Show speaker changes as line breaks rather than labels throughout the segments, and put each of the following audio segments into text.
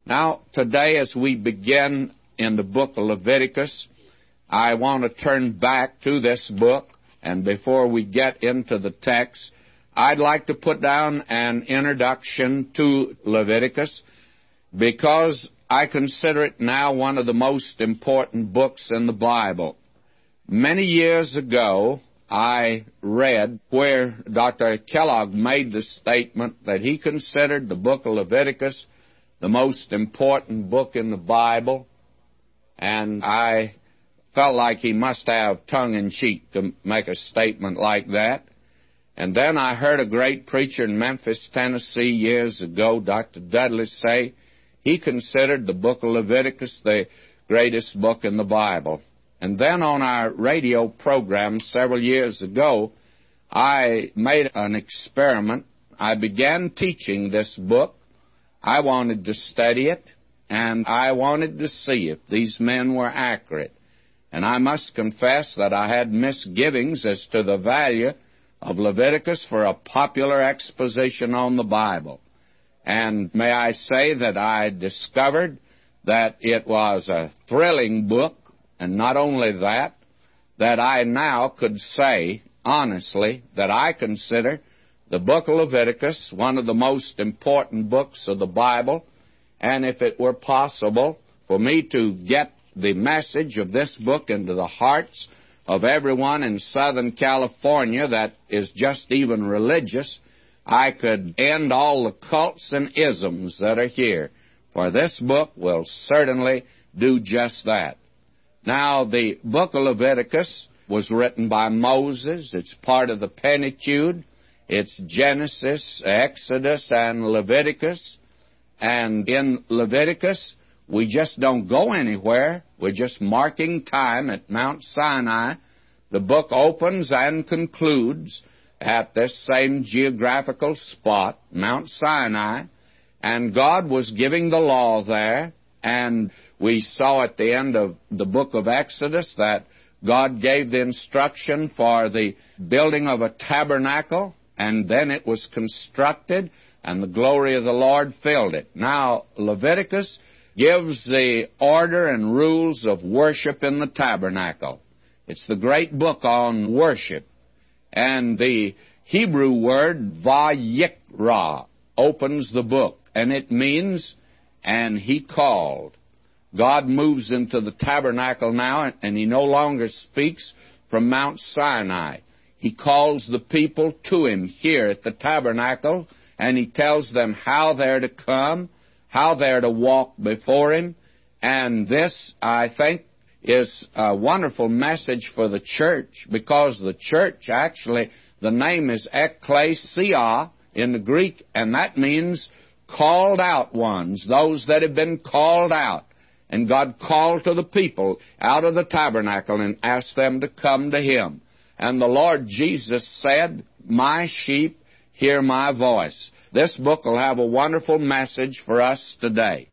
Now, today as we begin in the book of Leviticus, I want to turn back to this book, and before we get into the text, I'd like to put down an introduction to Leviticus because I consider it now one of the most important books in the Bible. Many years ago, I read where Dr. Kellogg made the statement that he considered the book of Leviticus the most important book in the Bible, and I felt like he must have tongue-in-cheek to make a statement like that. And then I heard a great preacher in Memphis, Tennessee, years ago, Dr. Dudley, say he considered the book of Leviticus the greatest book in the Bible. And then on our radio program several years ago, I made an experiment. I began teaching this book. I wanted to study it, and I wanted to see if these men were accurate. And I must confess that I had misgivings as to the value of Leviticus for a popular exposition on the Bible. And may I say that I discovered that it was a thrilling book, and not only that, that I now could say, honestly, that I consider the book of Leviticus one of the most important books of the Bible, and if it were possible for me to get the message of this book into the hearts of everyone in Southern California that is just even religious, I could end all the cults and isms that are here, for this book will certainly do just that. Now, the book of Leviticus was written by Moses. It's part of the Pentateuch. It's Genesis, Exodus, and Leviticus. And in Leviticus, we just don't go anywhere. We're just marking time at Mount Sinai. The book opens and concludes at this same geographical spot, Mount Sinai, and God was giving the law there. And we saw at the end of the book of Exodus that God gave the instruction for the building of a tabernacle, and then it was constructed, and the glory of the Lord filled it. Now, Leviticus gives the order and rules of worship in the tabernacle. It's the great book on worship. And the Hebrew word vayikra opens the book, and it means, and he called. God moves into the tabernacle now, and he no longer speaks from Mount Sinai. He calls the people to him here at the tabernacle, and he tells them how they're to come, how they're to walk before him. And this, I think, is a wonderful message for the church, because the church, actually, the name is ekklesia in the Greek, and that means called out ones, those that have been called out. And God called to the people out of the tabernacle and asked them to come to him. And the Lord Jesus said, "My sheep hear my voice." This book will have a wonderful message for us today.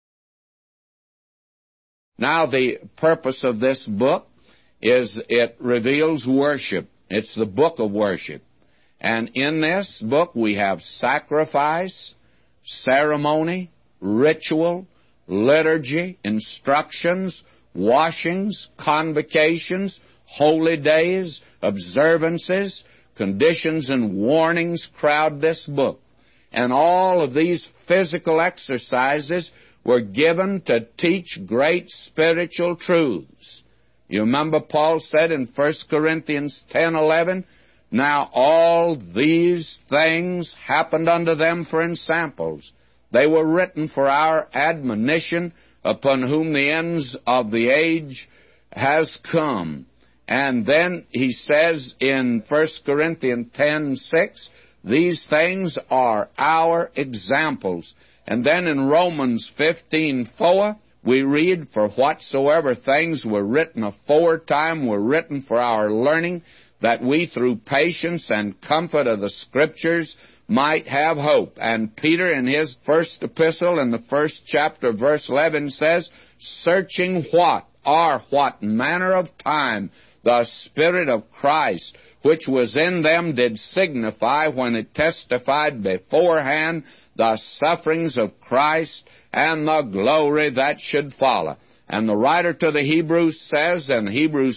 Now, the purpose of this book is it reveals worship. It's the book of worship. And in this book we have sacrifice, ceremony, ritual, liturgy, instructions, washings, convocations, holy days, observances, conditions, and warnings crowd this book. And all of these physical exercises were given to teach great spiritual truths. You remember Paul said in 1 Corinthians 10:11, "Now all these things happened unto them for ensamples. They were written for our admonition, upon whom the ends of the age has come." And then he says in 1 Corinthians 10:6, "These things are our examples." And then in Romans 15:4, we read, "For whatsoever things were written aforetime were written for our learning, that we through patience and comfort of the Scriptures might have hope." And Peter, in his first epistle, in the first chapter, verse 11, says, "Searching what manner of time the Spirit of Christ, which was in them, did signify when it testified beforehand the sufferings of Christ and the glory that should follow. And the writer to the Hebrews says in Hebrews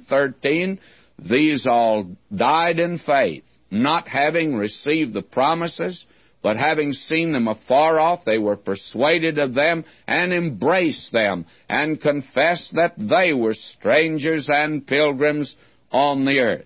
11:13, these all died in faith, not having received the promises, but having seen them afar off, they were persuaded of them and embraced them, and confessed that they were strangers and pilgrims on the earth.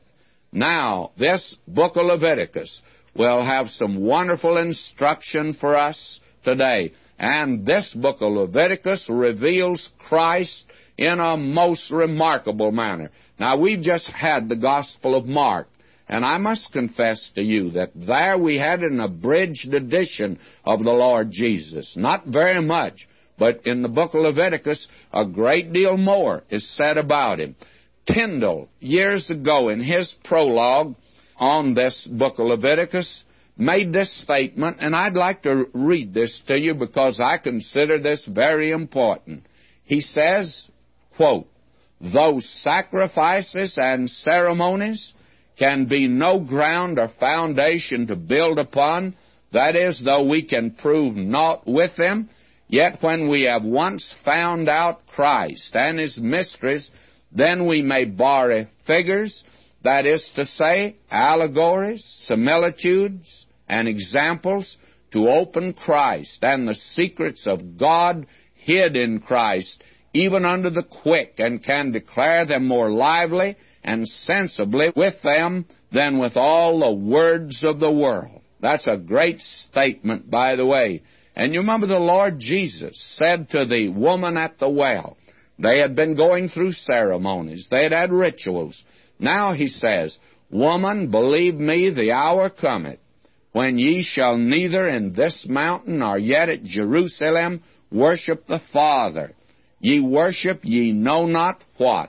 Now, this book of Leviticus will have some wonderful instruction for us today. And this book of Leviticus reveals Christ in a most remarkable manner. Now, we've just had the Gospel of Mark, and I must confess to you that there we had an abridged edition of the Lord Jesus. Not very much, but in the book of Leviticus, a great deal more is said about him. Tyndale, years ago, in his prologue on this book of Leviticus, made this statement, and I'd like to read this to you because I consider this very important. He says, quote, those sacrifices and ceremonies can be no ground or foundation to build upon, that is, though we can prove naught with them, yet when we have once found out Christ and His mysteries, then we may borrow figures, that is to say, allegories, similitudes, and examples to open Christ and the secrets of God hid in Christ, even unto the quick, and can declare them more lively and sensibly with them than with all the words of the world. That's a great statement, by the way. And you remember the Lord Jesus said to the woman at the well, they had been going through ceremonies, they had had rituals. Now He says, woman, believe me, the hour cometh, when ye shall neither in this mountain nor yet at Jerusalem worship the Father. Ye worship ye know not what.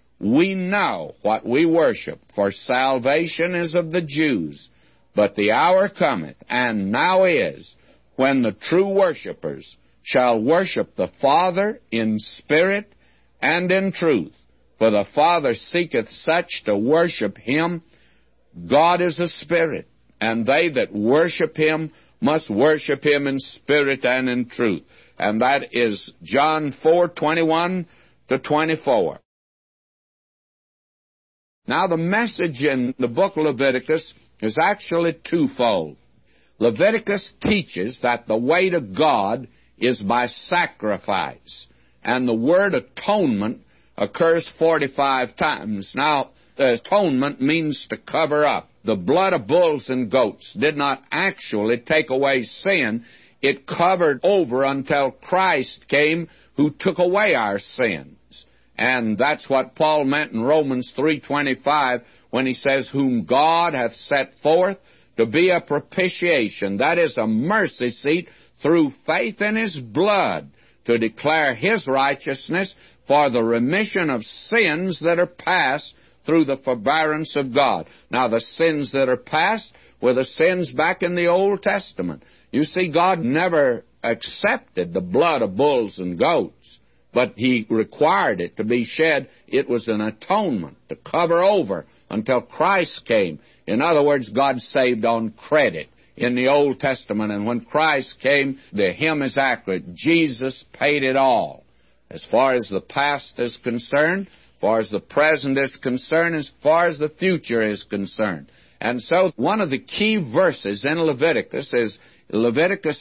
We know what we worship, for salvation is of the Jews. But the hour cometh, and now is, when the true worshippers shall worship the Father in spirit and in truth. For the Father seeketh such to worship Him. God is a spirit, and they that worship Him must worship Him in spirit and in truth. And that is John 4:21-24. Now, the message in the book of Leviticus is actually twofold. Leviticus teaches that the way to God is by sacrifice, and the word atonement occurs 45 times. Now, atonement means to cover up. The blood of bulls and goats did not actually take away sin. It covered over until Christ came, who took away our sins. And that's what Paul meant in Romans 3:25 when he says, whom God hath set forth to be a propitiation, that is a mercy seat, through faith in His blood, to declare His righteousness for the remission of sins that are past through the forbearance of God. Now, the sins that are past were the sins back in the Old Testament. You see, God never accepted the blood of bulls and goats, but He required it to be shed. It was an atonement to cover over until Christ came. In other words, God saved on credit in the Old Testament, and when Christ came, the hymn is accurate. Jesus paid it all. As far as the past is concerned, as far as the present is concerned, as far as the future is concerned. And so one of the key verses in Leviticus is Leviticus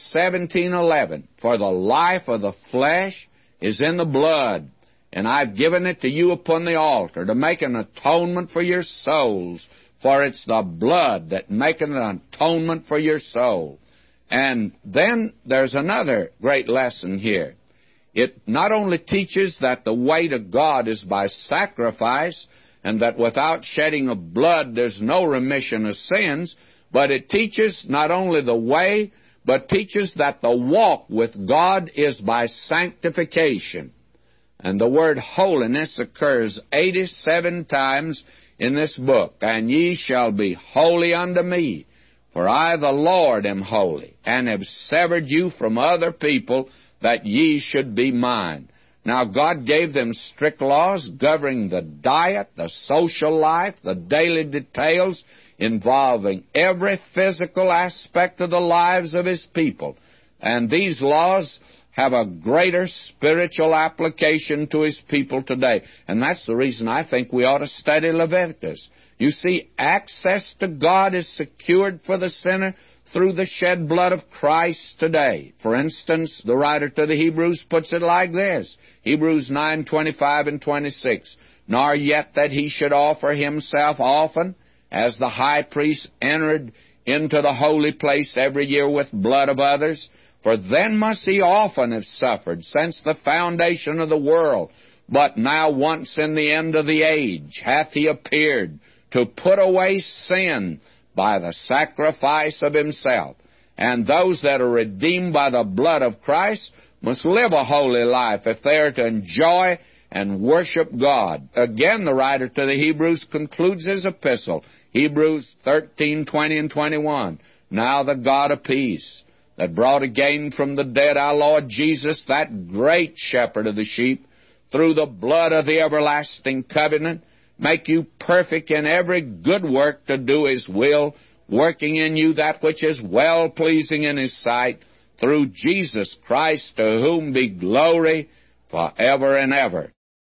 17:11. For the life of the flesh is in the blood, and I've given it to you upon the altar to make an atonement for your souls, for it's the blood that maketh an atonement for your soul. And then there's another great lesson here. It not only teaches that the way to God is by sacrifice, and that without shedding of blood there's no remission of sins, but it teaches not only the way, but teaches that the walk with God is by sanctification. And the word holiness occurs 87 times in this book. And ye shall be holy unto me, for I the Lord am holy, and have severed you from other people, that ye should be mine. Now, God gave them strict laws governing the diet, the social life, the daily details. involving every physical aspect of the lives of His people. And these laws have a greater spiritual application to His people today. And that's the reason I think we ought to study Leviticus. You see, access to God is secured for the sinner through the shed blood of Christ today. For instance, the writer to the Hebrews puts it like this, Hebrews 9:25 and 26, "Nor yet that he should offer himself often, as the high priest entered into the holy place every year with blood of others, for then must he often have suffered since the foundation of the world. But now once in the end of the age hath he appeared to put away sin by the sacrifice of himself. And those that are redeemed by the blood of Christ must live a holy life if they are to enjoy and worship God." Again, the writer to the Hebrews concludes his epistle, Hebrews 13:20 and 21. "Now the God of peace, that brought again from the dead our Lord Jesus, that great shepherd of the sheep, through the blood of the everlasting covenant, make you perfect in every good work to do His will, working in you that which is well-pleasing in His sight, through Jesus Christ, to whom be glory forever and ever."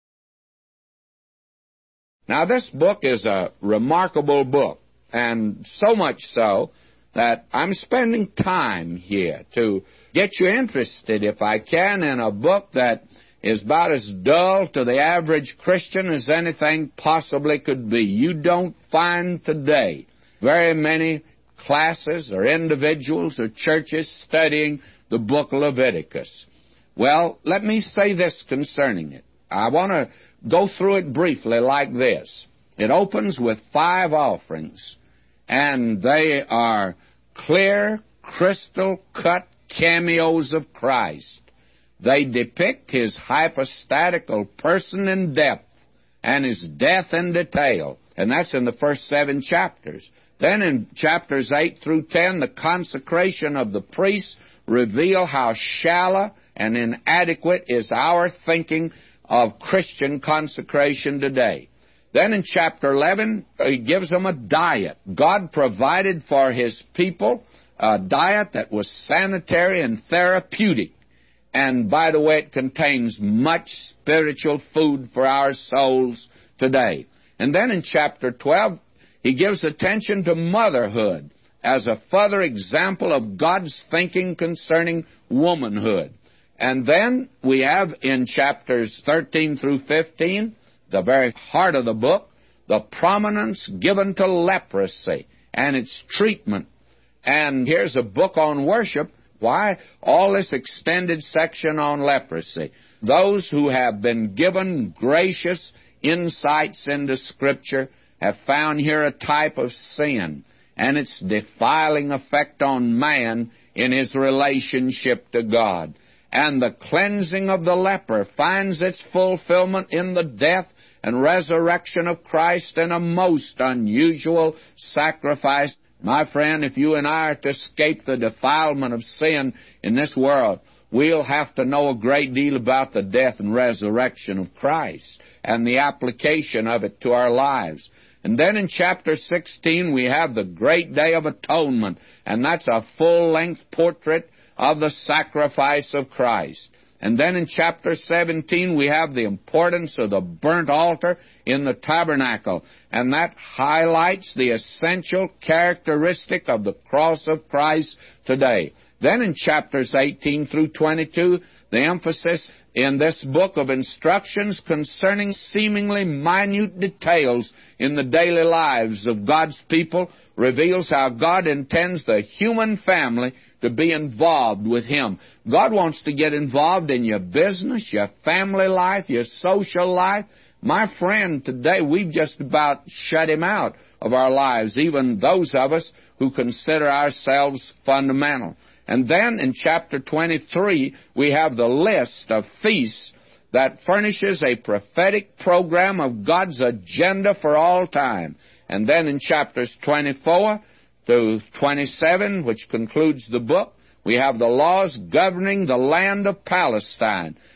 Now, this book is a remarkable book, and so much so that I'm spending time here to get you interested, if I can, in a book that is about as dull to the average Christian as anything possibly could be. You don't find today very many classes or individuals or churches studying the book of Leviticus. Well, let me say this concerning it. I want to go through it briefly like this. It opens with 5 offerings, and they are clear, crystal-cut cameos of Christ. They depict His hypostatical person in depth and His death in detail, and that's in the first 7 chapters. Then in chapters 8 through 10, the consecration of the priests reveal how shallow and inadequate is our thinking of Christian consecration today. Then in chapter 11, He gives them a diet. God provided for His people a diet that was sanitary and therapeutic. And by the way, it contains much spiritual food for our souls today. And then in chapter 12, He gives attention to motherhood as a further example of God's thinking concerning womanhood. And then we have in chapters 13 through 15, the very heart of the book, the prominence given to leprosy and its treatment. And here's a book on worship. Why all this extended section on leprosy? Those who have been given gracious insights into Scripture have found here a type of sin and its defiling effect on man in his relationship to God. And the cleansing of the leper finds its fulfillment in the death and resurrection of Christ in a most unusual sacrifice. My friend, if you and I are to escape the defilement of sin in this world, we'll have to know a great deal about the death and resurrection of Christ and the application of it to our lives. And then in chapter 16, we have the Great Day of Atonement, and that's a full-length portrait of the sacrifice of Christ. And then in chapter 17, we have the importance of the burnt altar in the tabernacle, and that highlights the essential characteristic of the cross of Christ today. Then in chapters 18 through 22, the emphasis in this book of instructions concerning seemingly minute details in the daily lives of God's people reveals how God intends the human family to be involved with Him. God wants to get involved in your business, your family life, your social life. My friend, today we've just about shut Him out of our lives, even those of us who consider ourselves fundamental. And then in chapter 23, we have the list of feasts that furnishes a prophetic program of God's agenda for all time. And then in chapters 24 to 27, which concludes the book, we have the laws governing the land of Palestine.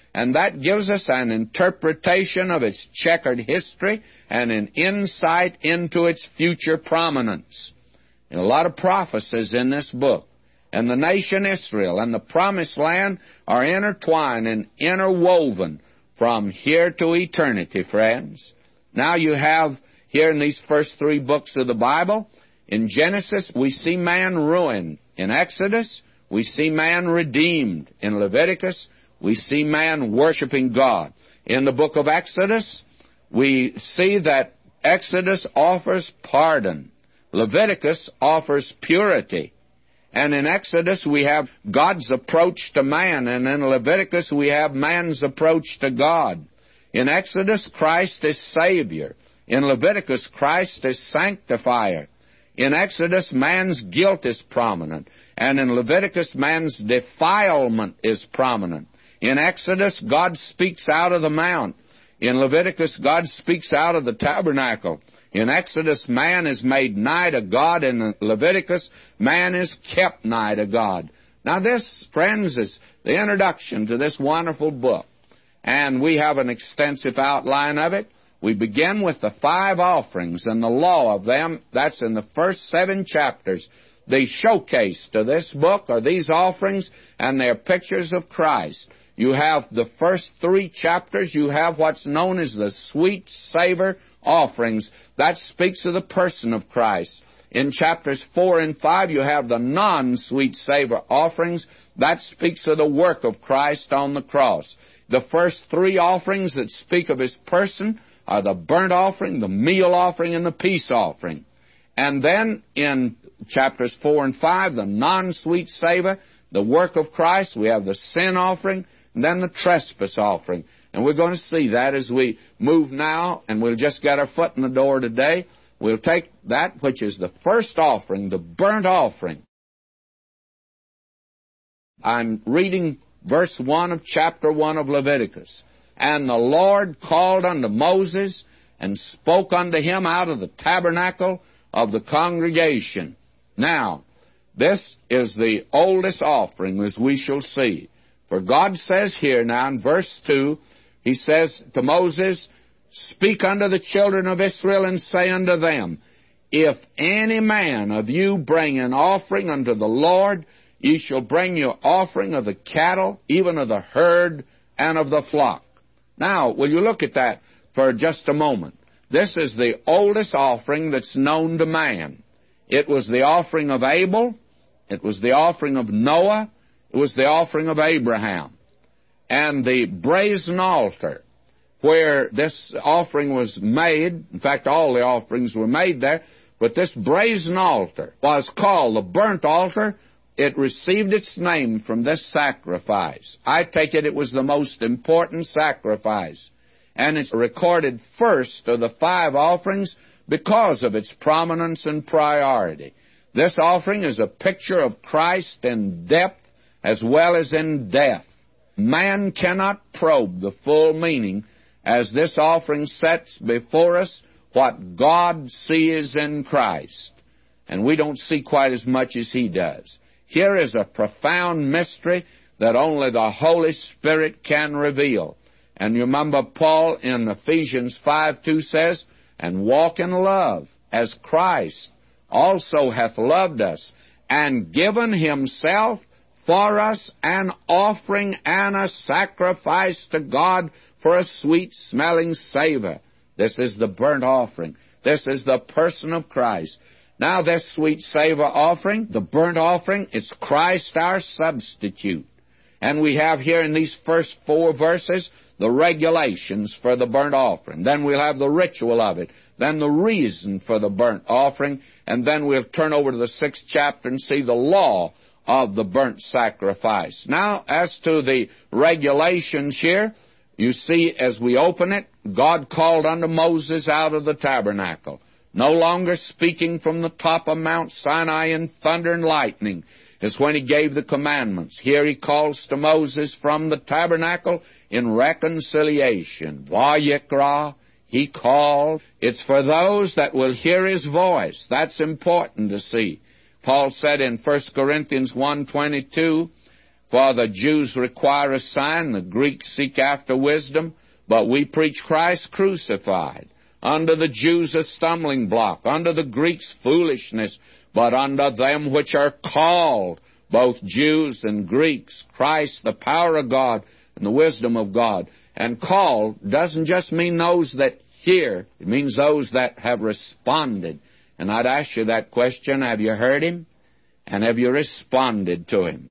and that gives us an interpretation of its checkered history and an insight into its future prominence. A lot of prophecies in this book. And the nation Israel and the promised land are intertwined and interwoven from here to eternity, friends. Now you have here in these first 3 books of the Bible, in Genesis we see man ruined. In Exodus we see man redeemed. In Leviticus we see man worshiping God. In the book of Exodus we see that Exodus offers pardon. Leviticus offers purity. And in Exodus we have God's approach to man, and in Leviticus we have man's approach to God. In Exodus, Christ is Savior. In Leviticus, Christ is Sanctifier. In Exodus, man's guilt is prominent, and in Leviticus, man's defilement is prominent. In Exodus, God speaks out of the mount. In Leviticus, God speaks out of the tabernacle. In Exodus, man is made nigh to God. In Leviticus, man is kept nigh to God. Now this, friends, is the introduction to this wonderful book. And we have an extensive outline of it. We begin with the 5 offerings and the law of them. That's in the first 7 chapters. The showcase to this book are these offerings, and they're pictures of Christ. You have the first 3 chapters, you have what's known as the sweet savor offerings. That speaks of the person of Christ. In chapters 4 and 5, you have the non-sweet savor offerings. That speaks of the work of Christ on the cross. The first 3 offerings that speak of His person are the burnt offering, the meal offering, and the peace offering. And then in chapters 4 and 5, the non-sweet savor, the work of Christ, we have the sin offering, and then the trespass offering. And we're going to see that as we move now, and we'll just get our foot in the door today. We'll take that which is the first offering, the burnt offering. I'm reading verse 1 of chapter 1 of Leviticus. And the Lord called unto Moses, and spoke unto him out of the tabernacle of the congregation. Now, this is the oldest offering, as we shall see. For God says here now in verse 2, He says to Moses, Speak unto the children of Israel, and say unto them, If any man of you bring an offering unto the Lord, ye shall bring your offering of the cattle, even of the herd, and of the flock. Now, will you look at that for just a moment? This is the oldest offering that's known to man. It was the offering of Abel. It was the offering of Noah. It was the offering of Abraham. And the brazen altar, where this offering was made, in fact, all the offerings were made there, but this brazen altar was called the burnt altar. It received its name from this sacrifice. I take it was the most important sacrifice. And it's recorded first of the 5 offerings because of its prominence and priority. This offering is a picture of Christ in depth as well as in death. Man cannot probe the full meaning as this offering sets before us what God sees in Christ. And we don't see quite as much as He does. Here is a profound mystery that only the Holy Spirit can reveal. And you remember Paul in Ephesians 5:2 says, And walk in love, as Christ also hath loved us, and given Himself for us an offering and a sacrifice to God for a sweet-smelling savor. This is the burnt offering. This is the person of Christ. Now this sweet savor offering, the burnt offering, it's Christ our substitute. And we have here in these first 4 verses the regulations for the burnt offering. Then we'll have the ritual of it. Then the reason for the burnt offering. And then we'll turn over to the 6th chapter and see the law of the burnt sacrifice. Now, as to the regulations here, you see as we open it, God called unto Moses out of the tabernacle. No longer speaking from the top of Mount Sinai in thunder and lightning is when He gave the commandments. Here He calls to Moses from the tabernacle in reconciliation. Vayikra, He called. It's for those that will hear His voice. That's important to see. Paul said in 1 Corinthians 1:22, For the Jews require a sign, the Greeks seek after wisdom, but we preach Christ crucified. Unto the Jews a stumbling block, unto the Greeks foolishness, but unto them which are called, both Jews and Greeks, Christ, the power of God and the wisdom of God. And called doesn't just mean those that hear, it means those that have responded. And I'd ask you that question, have you heard Him? And have you responded to Him?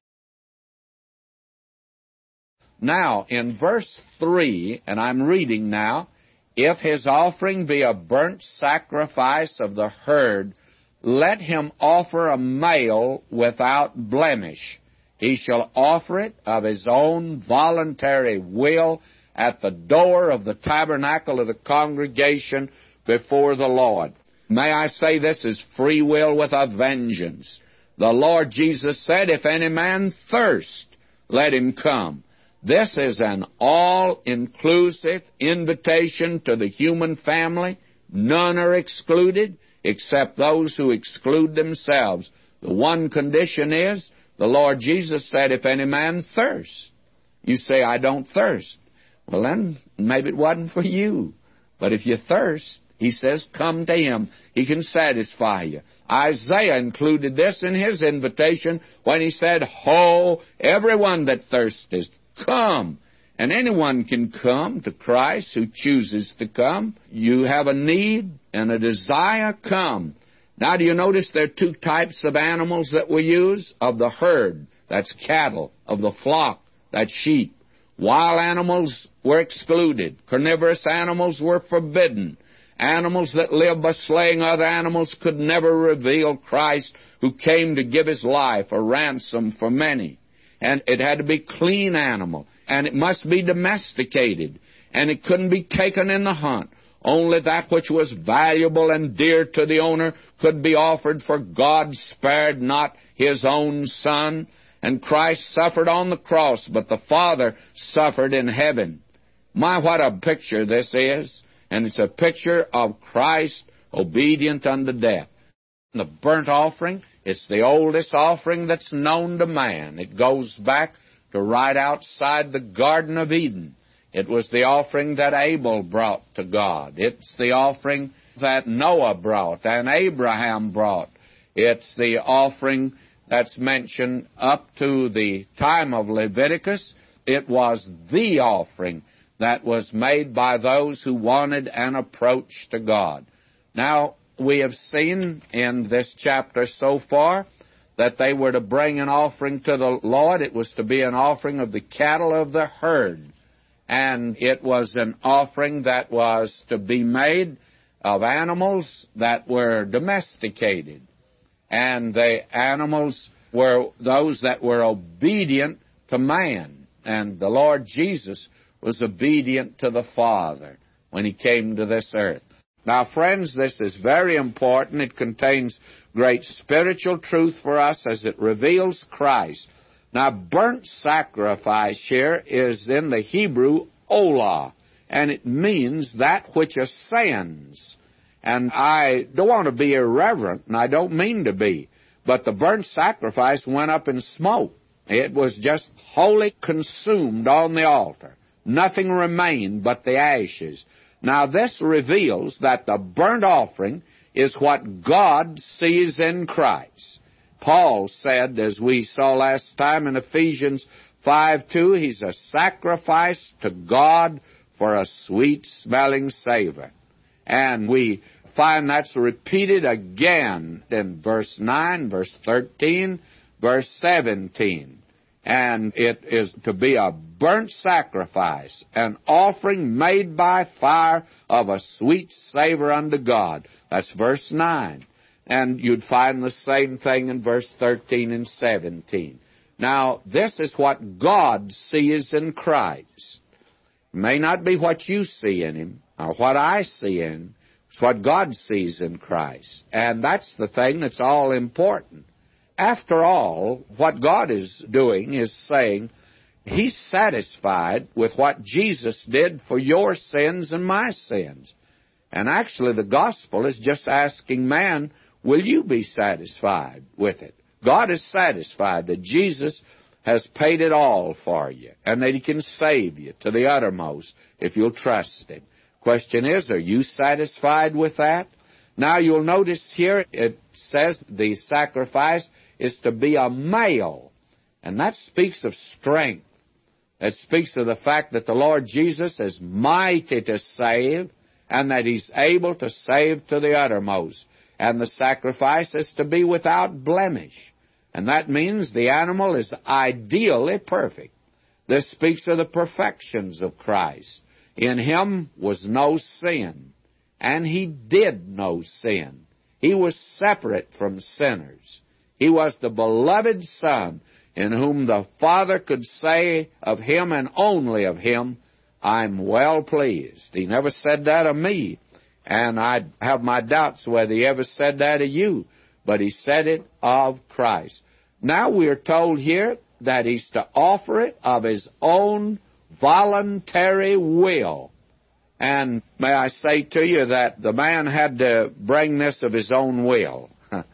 Now, in verse 3, and I'm reading now, if his offering be a burnt sacrifice of the herd, let him offer a male without blemish. He shall offer it of his own voluntary will at the door of the tabernacle of the congregation before the Lord. May I say, this is free will with a vengeance. The Lord Jesus said, if any man thirst, let him come. This is an all-inclusive invitation to the human family. None are excluded except those who exclude themselves. The one condition is, the Lord Jesus said, if any man thirst. You say, I don't thirst. Well, then, maybe it wasn't for you. But if you thirst, He says, come to Him. He can satisfy you. Isaiah included this in his invitation when he said, ho, everyone that thirsteth, come. And anyone can come to Christ who chooses to come. You have a need and a desire, come. Now, do you notice there are two types of animals that we use? Of the herd, that's cattle. Of the flock, that's sheep. Wild animals were excluded. Carnivorous animals were forbidden. Animals that live by slaying other animals could never reveal Christ, who came to give His life a ransom for many. And it had to be a clean animal, and it must be domesticated, and it couldn't be taken in the hunt. Only that which was valuable and dear to the owner could be offered, for God spared not His own Son. And Christ suffered on the cross, but the Father suffered in heaven. My, what a picture this is. And it's a picture of Christ obedient unto death. The burnt offering, it's the oldest offering that's known to man. It goes back to right outside the Garden of Eden. It was the offering that Abel brought to God. It's the offering that Noah brought and Abraham brought. It's the offering that's mentioned up to the time of Leviticus. It was the offering that was made by those who wanted an approach to God. Now, we have seen in this chapter so far that they were to bring an offering to the Lord. It was to be an offering of the cattle of the herd. And it was an offering that was to be made of animals that were domesticated. And the animals were those that were obedient to man. And the Lord Jesus was obedient to the Father when He came to this earth. Now, friends, this is very important. It contains great spiritual truth for us as it reveals Christ. Now, burnt sacrifice here is in the Hebrew olah, and it means that which ascends. And I don't want to be irreverent, and I don't mean to be, but the burnt sacrifice went up in smoke. It was just wholly consumed on the altar. Nothing remained but the ashes. Now, this reveals that the burnt offering is what God sees in Christ. Paul said, as we saw last time in Ephesians 5:2, He's a sacrifice to God for a sweet-smelling savor. And we find that's repeated again in verse 9, verse 13, verse 17. And it is to be a burnt sacrifice, an offering made by fire of a sweet savor unto God. That's verse 9. And you'd find the same thing in verse 13 and 17. Now, this is what God sees in Christ. It may not be what you see in Him or what I see in Him. It's what God sees in Christ. And that's the thing that's all important. After all, what God is doing is saying He's satisfied with what Jesus did for your sins and my sins. And actually, the gospel is just asking man, will you be satisfied with it? God is satisfied that Jesus has paid it all for you, and that He can save you to the uttermost if you'll trust Him. Question is, are you satisfied with that? Now you'll notice here it says the sacrifice is to be a male, and that speaks of strength. It speaks of the fact that the Lord Jesus is mighty to save, and that He's able to save to the uttermost. And the sacrifice is to be without blemish. And that means the animal is ideally perfect. This speaks of the perfections of Christ. In Him was no sin, and He did no sin. He was separate from sinners. He was the beloved Son, in whom the Father could say of Him and only of Him, I'm well pleased. He never said that of me, and I have my doubts whether He ever said that of you, but He said it of Christ. Now we are told here that He's to offer it of His own voluntary will. And may I say to you that the man had to bring this of his own will.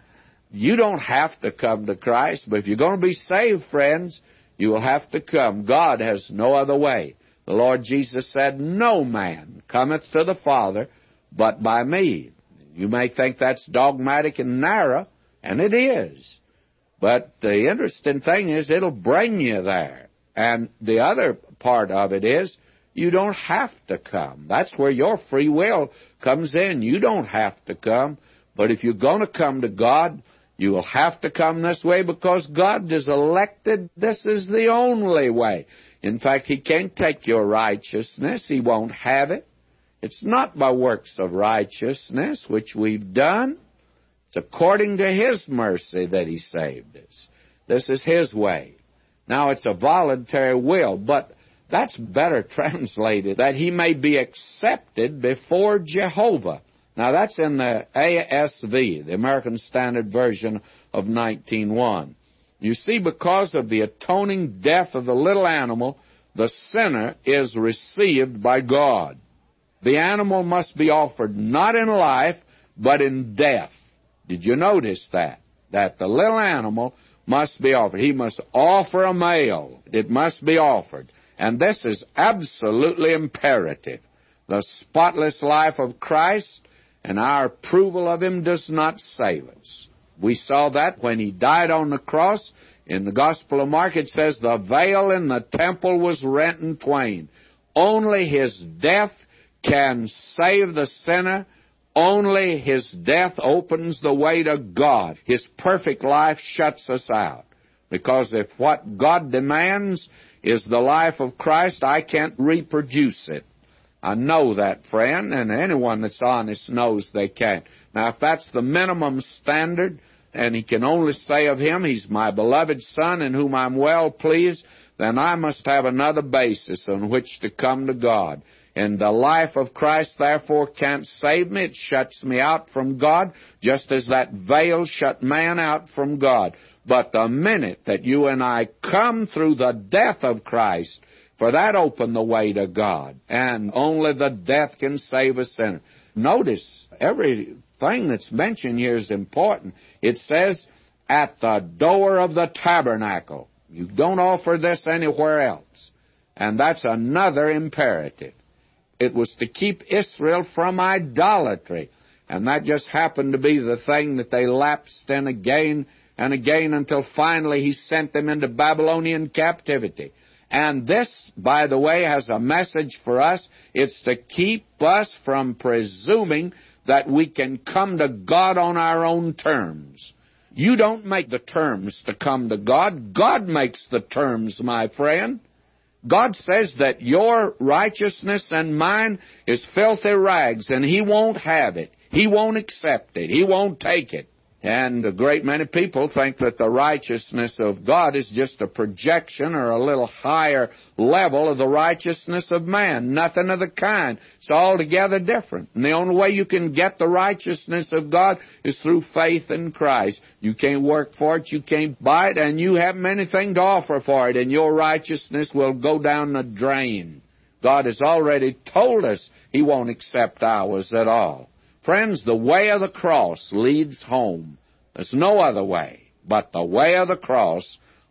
You don't have to come to Christ, but if you're going to be saved, friends, you will have to come. God has no other way. The Lord Jesus said, no man cometh to the Father but by me. You may think that's dogmatic and narrow, and it is. But the interesting thing is it'll bring you there. And the other part of it is you don't have to come. That's where your free will comes in. You don't have to come. But if you're going to come to God, you will have to come this way because God has elected this is the only way. In fact, He can't take your righteousness. He won't have it. It's not by works of righteousness which we've done. It's according to His mercy that He saved us. This is His way. Now, it's a voluntary will, but that's better translated, that He may be accepted before Jehovah. Now, that's in the ASV, the American Standard Version of 19:1. You see, because of the atoning death of the little animal, the sinner is received by God. The animal must be offered not in life, but in death. Did you notice that? That the little animal must be offered. He must offer a male. It must be offered. And this is absolutely imperative. The spotless life of Christ and our approval of Him does not save us. We saw that when He died on the cross. In the Gospel of Mark, it says, the veil in the temple was rent in twain. Only His death can save the sinner. Only His death opens the way to God. His perfect life shuts us out. Because if what God demands is the life of Christ, I can't reproduce it. I know that, friend, and anyone that's honest knows they can't. Now, if that's the minimum standard, and He can only say of Him, He's my beloved Son in whom I'm well pleased, then I must have another basis on which to come to God. And the life of Christ, therefore, can't save me. It shuts me out from God, just as that veil shut man out from God. But the minute that you and I come through the death of Christ, for that opened the way to God, and only the death can save a sinner. Notice, everything that's mentioned here is important. It says, at the door of the tabernacle. You don't offer this anywhere else. And that's another imperative. It was to keep Israel from idolatry. And that just happened to be the thing that they lapsed in again and again until finally He sent them into Babylonian captivity. And this, by the way, has a message for us. It's to keep us from presuming that we can come to God on our own terms. You don't make the terms to come to God. God makes the terms, my friend. God says that your righteousness and mine is filthy rags, and He won't have it. He won't accept it. He won't take it. And a great many people think that the righteousness of God is just a projection or a little higher level of the righteousness of man. Nothing of the kind. It's altogether different. And the only way you can get the righteousness of God is through faith in Christ. You can't work for it, you can't buy it, and you haven't anything to offer for it, and your righteousness will go down the drain. God has already told us He won't accept ours at all. Friends, the way of the cross leads home. There's no other way, but the way of the cross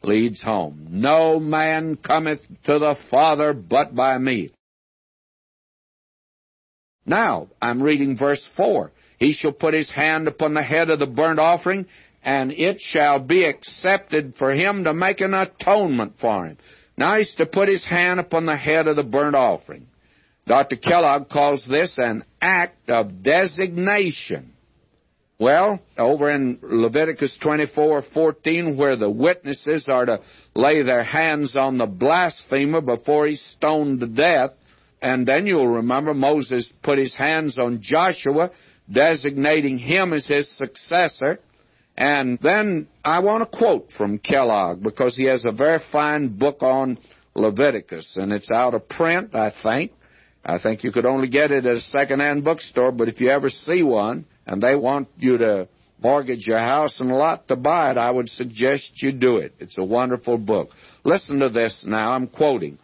leads home. No man cometh to the Father but by me. Now, I'm reading verse 4. He shall put his hand upon the head of the burnt offering, and it shall be accepted for him to make an atonement for him. Now he's to put his hand upon the head of the burnt offering. Dr. Kellogg calls this an act of designation. Well, over in Leviticus 24:14, where the witnesses are to lay their hands on the blasphemer before he's stoned to death, and then you'll remember Moses put his hands on Joshua, designating him as his successor. And then I want to quote from Kellogg, because he has a very fine book on Leviticus, and it's out of print, I think. I think you could only get it at a second-hand bookstore, but if you ever see one and they want you to mortgage your house and lot to buy it, I would suggest you do it. It's a wonderful book. Listen to this now. I'm quoting.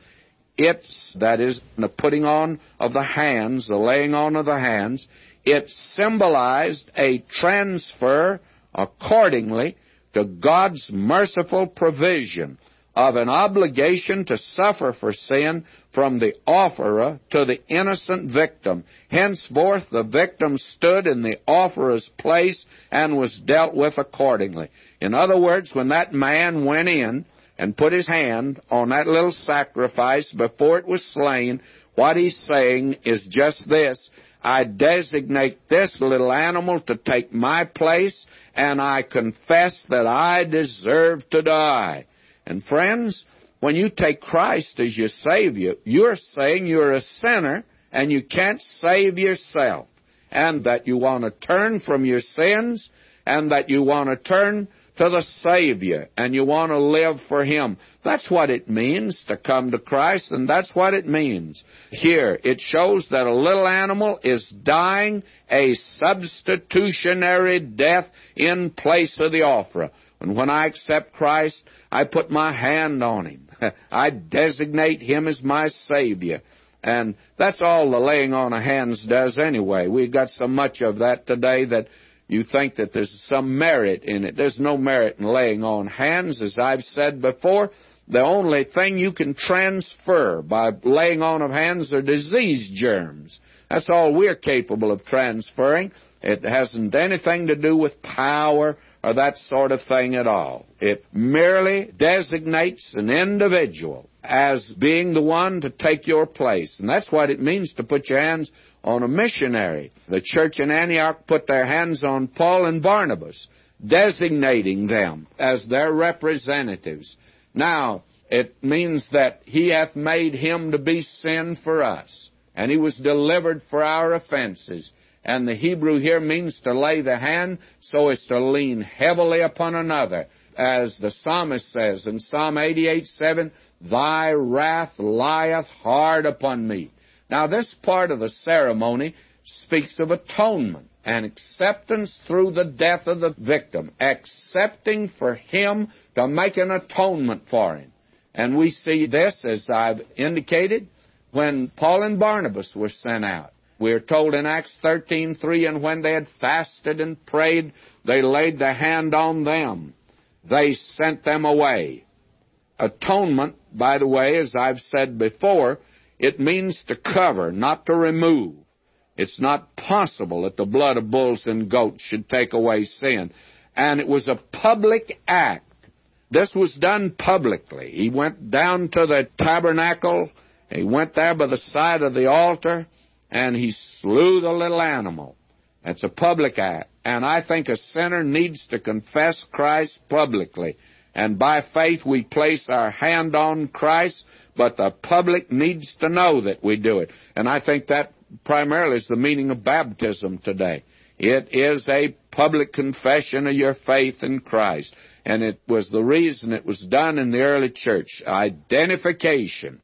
That is, the putting on of the hands, the laying on of the hands, it symbolized a transfer accordingly to God's merciful provision of an obligation to suffer for sin from the offerer to the innocent victim. Henceforth, the victim stood in the offerer's place and was dealt with accordingly. In other words, when that man went in and put his hand on that little sacrifice before it was slain, what he's saying is just this: I designate this little animal to take my place, and I confess that I deserve to die. And friends, when you take Christ as your Savior, you're saying you're a sinner and you can't save yourself, and that you want to turn from your sins, and that you want to turn to the Savior, and you want to live for Him. That's what it means to come to Christ, and that's what it means. Here, it shows that a little animal is dying a substitutionary death in place of the offerer. And when I accept Christ, I put my hand on Him. I designate Him as my Savior. And that's all the laying on of hands does anyway. We've got so much of that today that you think that there's some merit in it. There's no merit in laying on hands. As I've said before, the only thing you can transfer by laying on of hands are disease germs. That's all we're capable of transferring. It hasn't anything to do with power or that sort of thing at all. It merely designates an individual as being the one to take your place. And that's what it means to put your hands on a missionary. The church in Antioch put their hands on Paul and Barnabas, designating them as their representatives. Now, it means that He hath made Him to be sin for us, and He was delivered for our offenses. And the Hebrew here means to lay the hand so as to lean heavily upon another. As the psalmist says in Psalm 88:7, Thy wrath lieth hard upon me. Now, this part of the ceremony speaks of atonement and acceptance through the death of the victim, accepting for him to make an atonement for him. And we see this, as I've indicated, when Paul and Barnabas were sent out. We're told in Acts 13:3, and when they had fasted and prayed, they laid their hand on them. They sent them away. Atonement, by the way, as I've said before, it means to cover, not to remove. It's not possible that the blood of bulls and goats should take away sin. And it was a public act. This was done publicly. He went down to the tabernacle. He went there by the side of the altar, and he slew the little animal. It's a public act. And I think a sinner needs to confess Christ publicly. And by faith we place our hand on Christ, but the public needs to know that we do it. And I think that primarily is the meaning of baptism today. It is a public confession of your faith in Christ. And it was the reason it was done in the early church. Identification.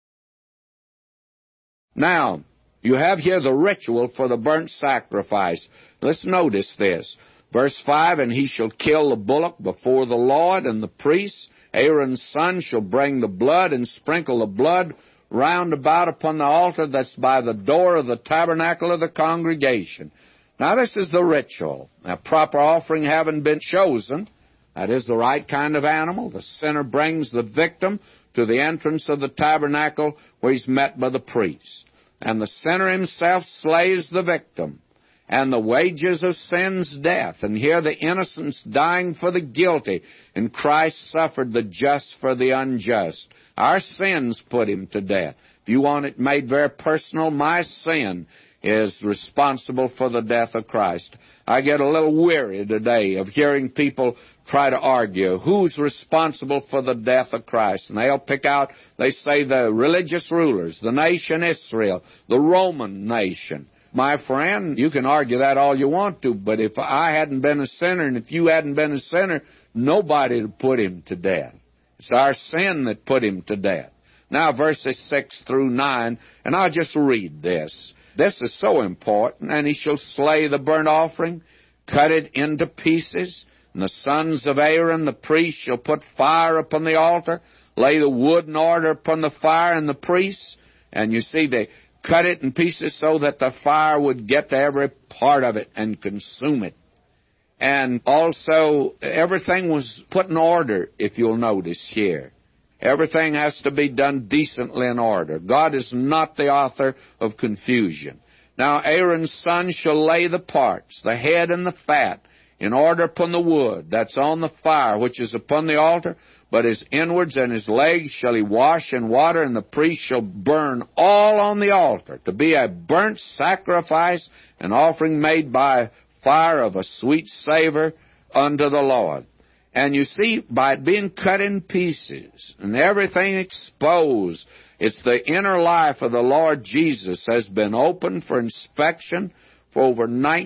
Now, you have here the ritual for the burnt sacrifice. Let's notice this. Verse 5, And he shall kill the bullock before the Lord, and the priests, Aaron's son, shall bring the blood and sprinkle the blood round about upon the altar that's by the door of the tabernacle of the congregation. Now, this is the ritual. A proper offering having been chosen, That is the right kind of animal. The sinner brings the victim to the entrance of the tabernacle where he's met by the priest. And the sinner himself slays the victim. And the wages of sin's death. And here the innocent's dying for the guilty. And Christ suffered the just for the unjust. Our sins put him to death. If you want it made very personal, my sin is responsible for the death of Christ. I get a little weary today of hearing people try to argue who's responsible for the death of Christ. And they'll pick out, they say, the religious rulers, the nation Israel, the Roman nation. My friend, you can argue that all you want to, but if I hadn't been a sinner and if you hadn't been a sinner, nobody would put him to death. It's our sin that put him to death. Now, verses 6 through 9, and I'll just read this. This is so important. And he shall slay the burnt offering, cut it into pieces, and the sons of Aaron, the priest, shall put fire upon the altar, lay the wood in order upon the fire, and the priests. And you see, they cut it in pieces so that the fire would get to every part of it and consume it. And also, everything was put in order, if you'll notice here. Everything has to be done decently in order. God is not the author of confusion. Now Aaron's son shall lay the parts, the head and the fat, in order upon the wood that's on the fire, which is upon the altar, but his inwards and his legs shall he wash in water, and the priest shall burn all on the altar, to be a burnt sacrifice, an offering made by fire of a sweet savor unto the Lord. And you see, by it being cut in pieces and everything exposed, it's the inner life of the Lord Jesus has been opened for inspection for over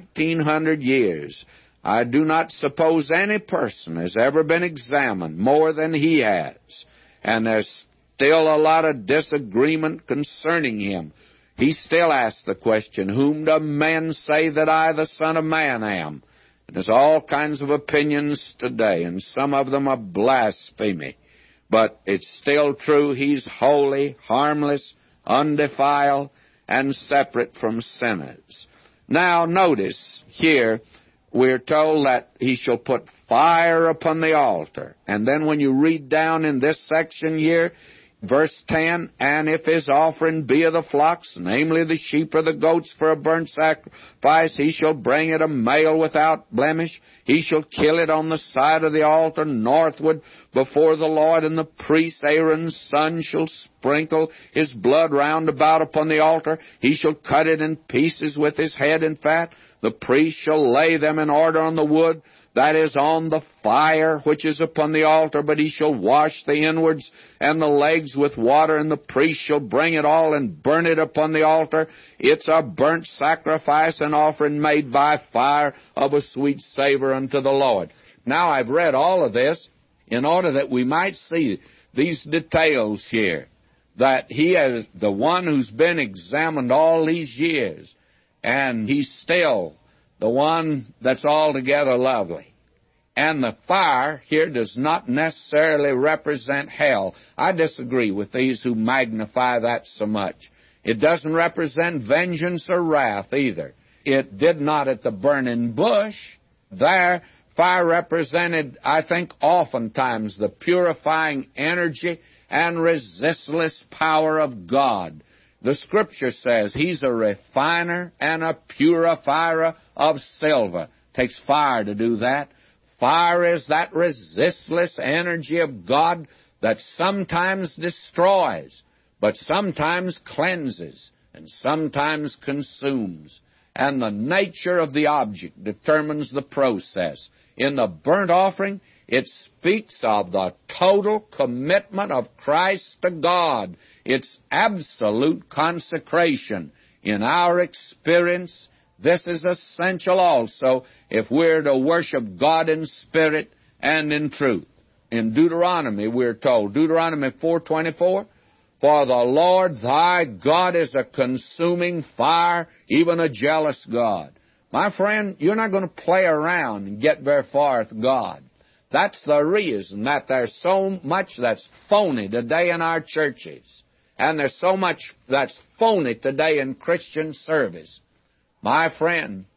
1,900 years. I do not suppose any person has ever been examined more than he has. And there's still a lot of disagreement concerning him. He still asks the question, whom do men say that I, the Son of Man, am? There's all kinds of opinions today, and some of them are blasphemy. But it's still true, he's holy, harmless, undefiled, and separate from sinners. Now, notice here, we're told that he shall put fire upon the altar. And then when you read down in this section here, verse 10, and if his offering be of the flocks, namely the sheep or the goats for a burnt sacrifice, he shall bring it a male without blemish. He shall kill it on the side of the altar northward before the Lord, and the priest Aaron's son shall sprinkle his blood round about upon the altar. He shall cut it in pieces with his head and fat. The priest shall lay them in order on the wood, that is on the fire which is upon the altar, but he shall wash the inwards and the legs with water, and the priest shall bring it all and burn it upon the altar. It's a burnt sacrifice, an offering made by fire of a sweet savor unto the Lord. Now, I've read all of this in order that we might see these details here, that he is the one who's been examined all these years, and he's still the one that's altogether lovely. And the fire here does not necessarily represent hell. I disagree with these who magnify that so much. It doesn't represent vengeance or wrath either. It did not at the burning bush. There, fire represented, I think, oftentimes the purifying energy and resistless power of God. The Scripture says he's a refiner and a purifier of silver. Takes fire to do that. Fire is that resistless energy of God that sometimes destroys, but sometimes cleanses, and sometimes consumes. And the nature of the object determines the process. In the burnt offering, it speaks of the total commitment of Christ to God. It's absolute consecration. In our experience, this is essential also if we're to worship God in spirit and in truth. In Deuteronomy, we're told, Deuteronomy 4:24, for the Lord thy God is a consuming fire, even a jealous God. My friend, you're not going to play around and get very far with God. That's the reason that there's so much that's phony today in our churches. And there's so much that's phony today in Christian service. My friend,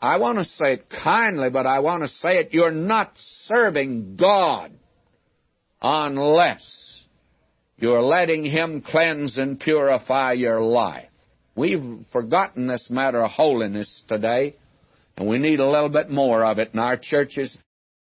I want to say it kindly, but I want to say it, you're not serving God unless you're letting Him cleanse and purify your life. We've forgotten this matter of holiness today, and we need a little bit more of it in our churches.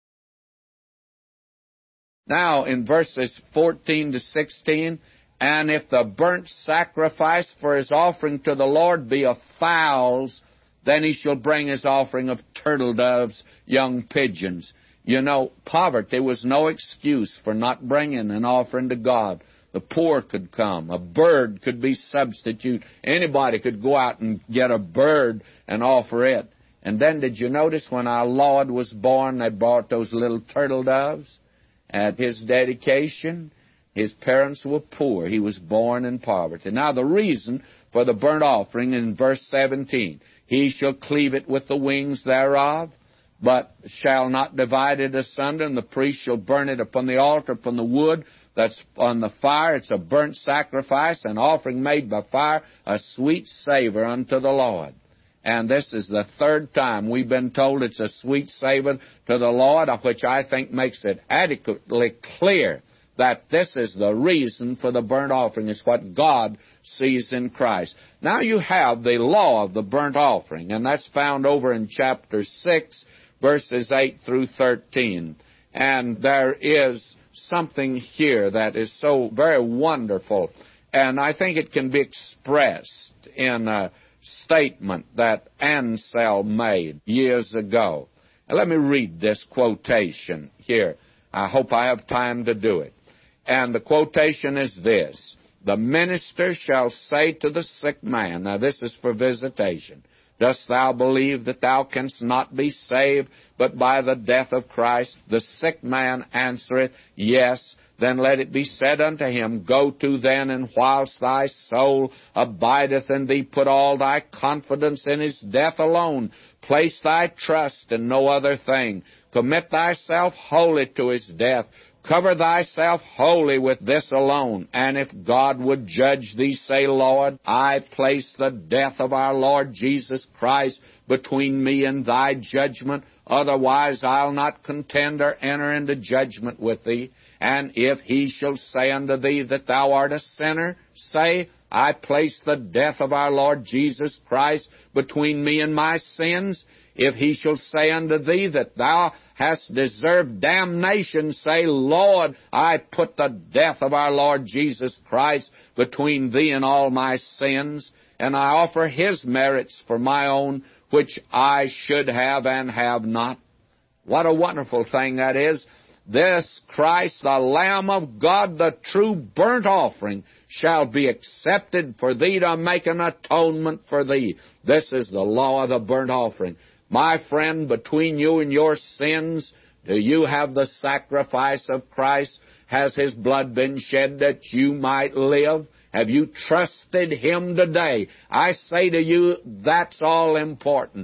Now, in verses 14 to 16, and if the burnt sacrifice for his offering to the Lord be of fowls, then he shall bring his offering of turtle doves, young pigeons. You know, poverty was no excuse for not bringing an offering to God. The poor could come. A bird could be substitute. Anybody could go out and get a bird and offer it. And then did you notice when our Lord was born, they brought those little turtle doves? At his dedication, his parents were poor. He was born in poverty. Now the reason for the burnt offering in verse 17, he shall cleave it with the wings thereof, but shall not divide it asunder, and the priest shall burn it upon the altar, upon the wood that's on the fire. It's a burnt sacrifice, an offering made by fire, a sweet savor unto the Lord. And this is the third time we've been told it's a sweet savor to the Lord, which I think makes it adequately clear that this is the reason for the burnt offering. It's what God sees in Christ. Now you have the law of the burnt offering, and that's found over in chapter 6, verses 8 through 13. And there is something here that is so very wonderful, and I think it can be expressed in a statement that Anselm made years ago. Now, let me read this quotation here. I hope I have time to do it. And the quotation is this: the minister shall say to the sick man, now this is for visitation, dost thou believe that thou canst not be saved but by the death of Christ? The sick man answereth, yes. Then let it be said unto him, go to then, and whilst thy soul abideth in thee, put all thy confidence in his death alone. Place thy trust in no other thing. Commit thyself wholly to his death. Cover thyself wholly with this alone. And if God would judge thee, say, Lord, I place the death of our Lord Jesus Christ between me and thy judgment. Otherwise I'll not contend or enter into judgment with thee. And if he shall say unto thee that thou art a sinner, say, I place the death of our Lord Jesus Christ between me and my sins. If he shall say unto thee that thou hast deserved damnation, say, Lord, I put the death of our Lord Jesus Christ between thee and all my sins, and I offer his merits for my own, which I should have and have not. What a wonderful thing that is. This Christ, the Lamb of God, the true burnt offering, shall be accepted for thee to make an atonement for thee. This is the law of the burnt offering. My friend, between you and your sins, do you have the sacrifice of Christ? Has his blood been shed that you might live? Have you trusted him today? I say to you, that's all important.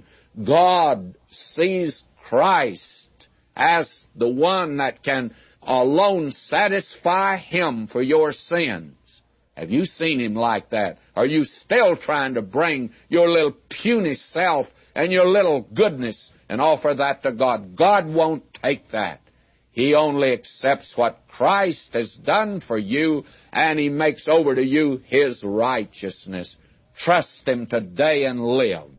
God sees Christ as the one that can alone satisfy him for your sins. Have you seen him like that? Are you still trying to bring your little puny self and your little goodness and offer that to God? God won't take that. He only accepts what Christ has done for you, and he makes over to you his righteousness. Trust him today and live.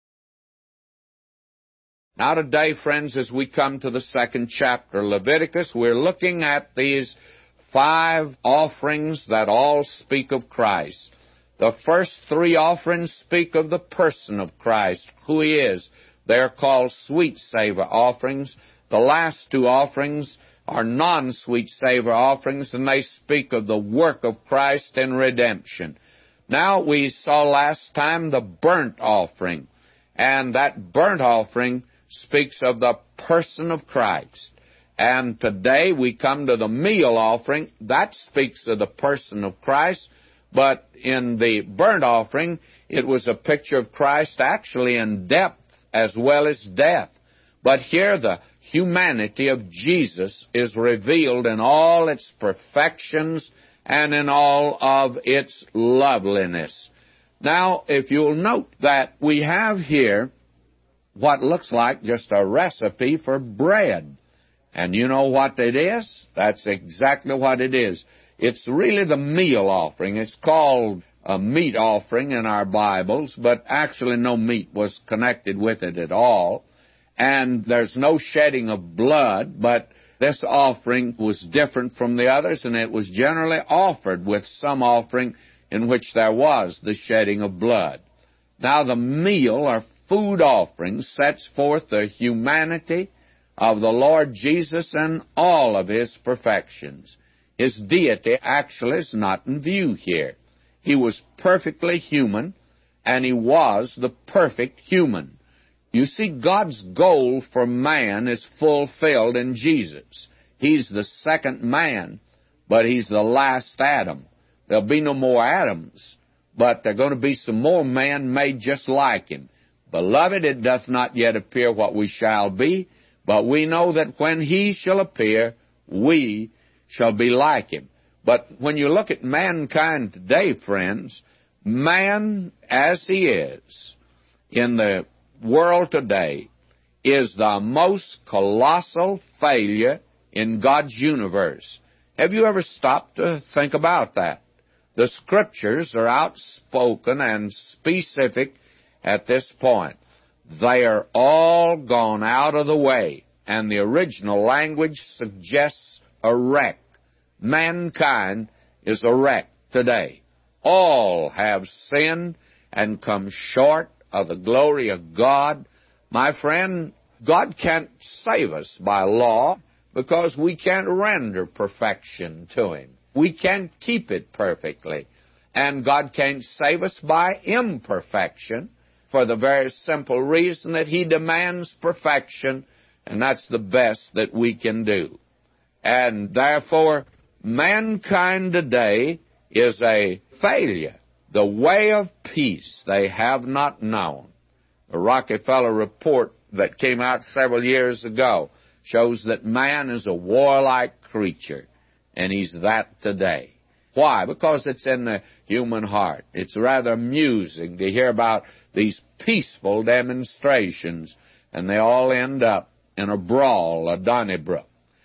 Now today, friends, as we come to the second chapter of Leviticus, we're looking at these 5 offerings that all speak of Christ. The first 3 offerings speak of the person of Christ, who he is. They're called sweet savor offerings. The last 2 offerings are non-sweet savor offerings, and they speak of the work of Christ in redemption. Now, we saw last time the burnt offering, and that burnt offering speaks of the person of Christ. And today we come to the meal offering. That speaks of the person of Christ, but in the burnt offering, it was a picture of Christ actually in depth as well as death. But here the humanity of Jesus is revealed in all its perfections and in all of its loveliness. Now, if you'll note that we have here what looks like just a recipe for bread. And you know what it is? That's exactly what it is. It's really the meal offering. It's called a meat offering in our Bibles, but actually no meat was connected with it at all. And there's no shedding of blood, but this offering was different from the others, and it was generally offered with some offering in which there was the shedding of blood. Now the meal or food offering sets forth the humanity of the Lord Jesus and all of His perfections. His deity actually is not in view here. He was perfectly human, and He was the perfect human. You see, God's goal for man is fulfilled in Jesus. He's the second man, but He's the last Adam. There'll be no more Adams, but there are going to be some more men made just like Him. Beloved, it doth not yet appear what we shall be, but we know that when He shall appear, we shall be like Him. But when you look at mankind today, friends, man as he is in the world today is the most colossal failure in God's universe. Have you ever stopped to think about that? The Scriptures are outspoken and specific at this point. They are all gone out of the way, and the original language suggests a wreck. Mankind is a wreck today. All have sinned and come short of the glory of God. My friend, God can't save us by law because we can't render perfection to Him. We can't keep it perfectly. And God can't save us by imperfection for the very simple reason that He demands perfection, and that's the best that we can do. And therefore, mankind today is a failure. The way of peace they have not known. The Rockefeller report that came out several years ago shows that man is a warlike creature, and he's that today. Why? Because it's in the human heart. It's rather amusing to hear about these peaceful demonstrations, and they all end up in a brawl, a Donnybrook.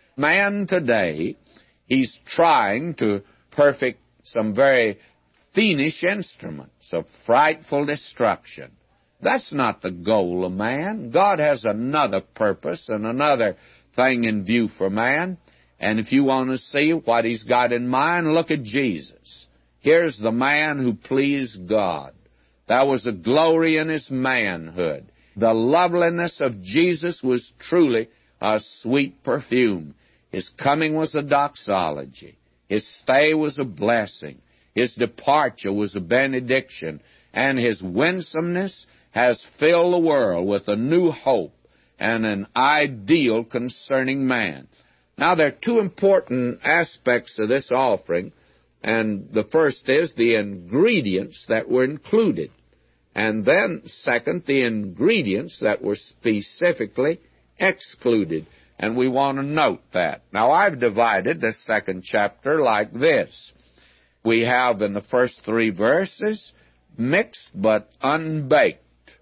Man today, he's trying to perfect some very fiendish instruments of frightful destruction. That's not the goal of man. God has another purpose and another thing in view for man. And if you want to see what He's got in mind, look at Jesus. Here's the man who pleased God. There was a glory in His manhood. The loveliness of Jesus was truly a sweet perfume. His coming was a doxology. His stay was a blessing. His departure was a benediction. And His winsomeness has filled the world with a new hope and an ideal concerning man. Now, there are two important aspects of this offering, and the first is the ingredients that were included, and then, second, the ingredients that were specifically excluded, and we want to note that. Now, I've divided this second chapter like this. We have in the first 3 verses, mixed but unbaked,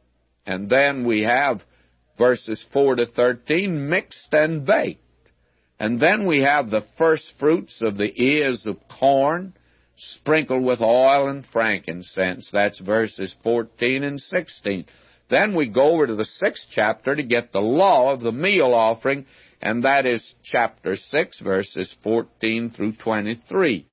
and then we have verses 4 to 13, mixed and baked. And then we have the first fruits of the ears of corn sprinkled with oil and frankincense. That's verses 14 and 16. Then we go over to the 6th chapter to get the law of the meal offering, and that is chapter 6, verses 14 through 23.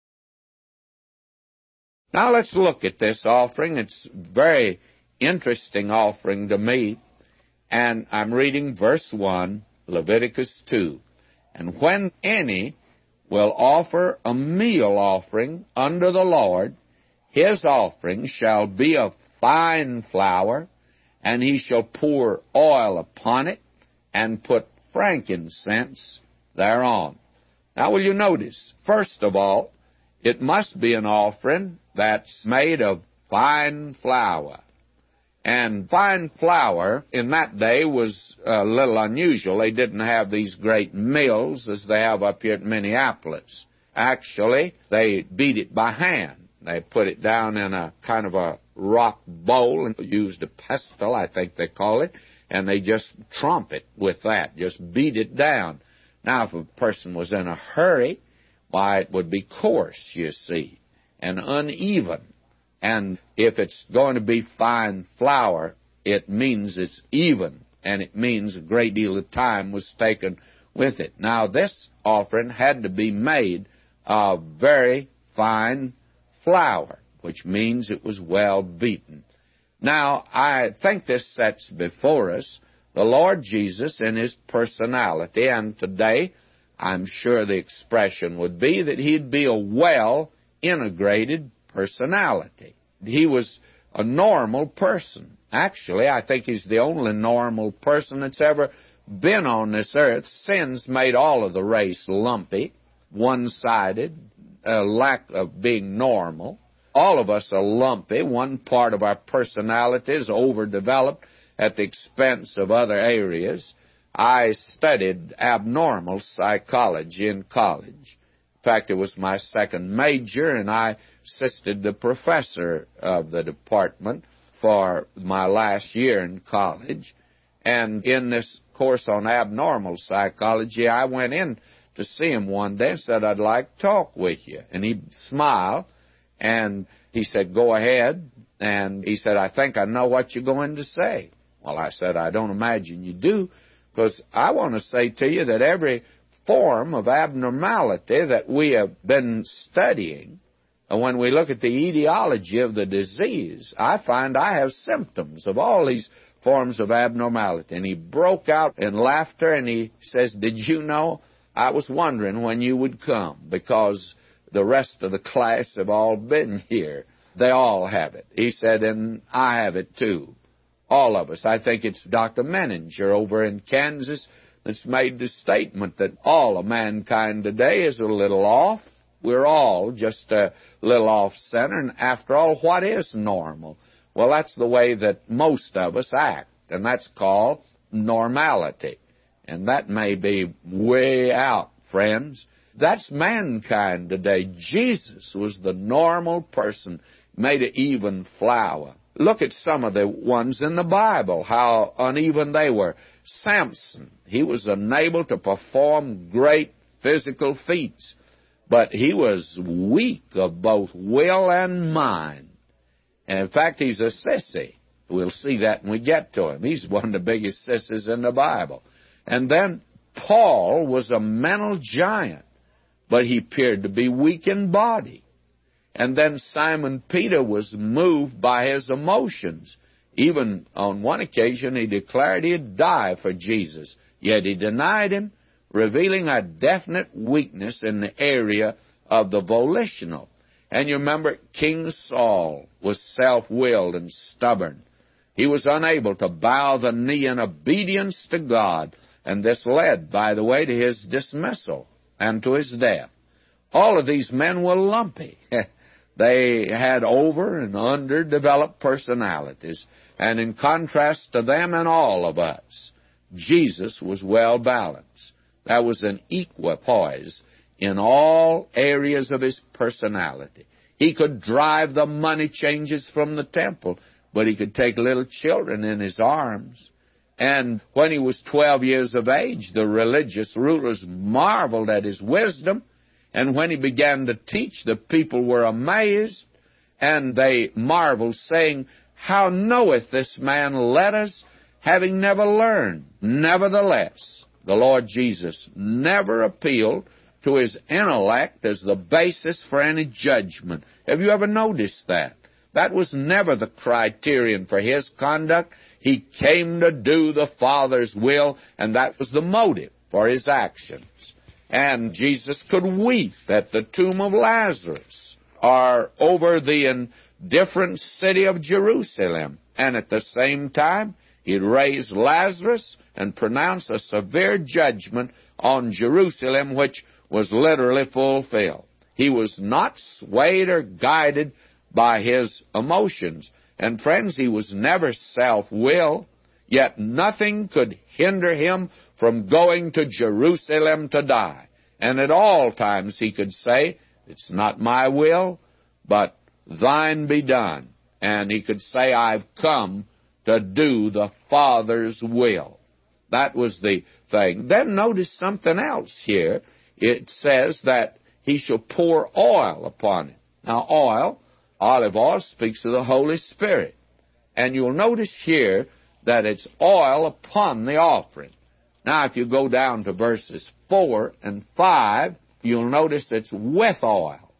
Now let's look at this offering. It's a very interesting offering to me. And I'm reading verse 1, Leviticus 2. And when any will offer a meal offering unto the Lord, his offering shall be of fine flour, and he shall pour oil upon it, and put frankincense thereon. Now will you notice, first of all, it must be an offering that's made of fine flour. And fine flour in that day was a little unusual. They didn't have these great mills as they have up here at Minneapolis. Actually, they beat it by hand. They put it down in a kind of a rock bowl and used a pestle, I think they call it, and they just trump it with that, just beat it down. Now, if a person was in a hurry, why, it would be coarse, you see, and uneven. And if it's going to be fine flour, it means it's even, and it means a great deal of time was taken with it. Now, this offering had to be made of very fine flour, which means it was well beaten. Now, I think this sets before us the Lord Jesus in His personality, and today I'm sure the expression would be that He'd be a well-integrated personality. He was a normal person. Actually, I think He's the only normal person that's ever been on this earth. Sin's made all of the race lumpy, one-sided, a lack of being normal. All of us are lumpy. One part of our personality is overdeveloped at the expense of other areas. I studied abnormal psychology in college. In fact, it was my second major, and I assisted the professor of the department for my last year in college. And in this course on abnormal psychology, I went in to see him one day and said, "I'd like to talk with you." And he smiled, and he said, "Go ahead." And he said, "I think I know what you're going to say." Well, I said, "I don't imagine you do, because I want to say to you that every form of abnormality that we have been studying, and when we look at the etiology of the disease, I find I have symptoms of all these forms of abnormality." And he broke out in laughter, and he says, "Did you know, I was wondering when you would come, because the rest of the class have all been here. They all have it." He said, "And I have it too. All of us." I think it's Dr. Menninger over in Kansas that's made the statement that all of mankind today is a little off. We're all just a little off-center. And after all, what is normal? Well, that's the way that most of us act, and that's called normality. And that may be way out, friends. That's mankind today. Jesus was the normal person, made of even flour. Look at some of the ones in the Bible, how uneven they were. Samson, he was unable to perform great physical feats, but he was weak of both will and mind. And in fact, he's a sissy. We'll see that when we get to him. He's one of the biggest sissies in the Bible. And then Paul was a mental giant, but he appeared to be weak in body. And then Simon Peter was moved by his emotions. Even on one occasion, he declared he'd die for Jesus. Yet he denied him, revealing a definite weakness in the area of the volitional. And you remember, King Saul was self-willed and stubborn. He was unable to bow the knee in obedience to God. And this led, by the way, to his dismissal and to his death. All of these men were lumpy. They had over and underdeveloped personalities. And in contrast to them and all of us, Jesus was well balanced. That was an equipoise in all areas of his personality. He could drive the money changers from the temple, but he could take little children in his arms. And when he was 12 years of age, the religious rulers marveled at his wisdom. And when he began to teach, the people were amazed, and they marveled, saying, "How knoweth this man letters, having never learned?" Nevertheless, the Lord Jesus never appealed to his intellect as the basis for any judgment. Have you ever noticed that? That was never the criterion for his conduct. He came to do the Father's will, and that was the motive for his actions. And Jesus could weep at the tomb of Lazarus or over the indifferent city of Jerusalem. And at the same time, he'd raise Lazarus and pronounce a severe judgment on Jerusalem, which was literally fulfilled. He was not swayed or guided by his emotions. And friends, he was never self-willed, yet nothing could hinder him from going to Jerusalem to die. And at all times he could say, "It's not my will, but thine be done." And he could say, "I've come to do the Father's will. That was the thing. Then notice something else here. It says that he shall pour oil upon it. Now, oil, olive oil, speaks of the Holy Spirit. And you'll notice here that it's oil upon the offering. Now, if you go down to verses 4 and 5, you'll notice it's with oil.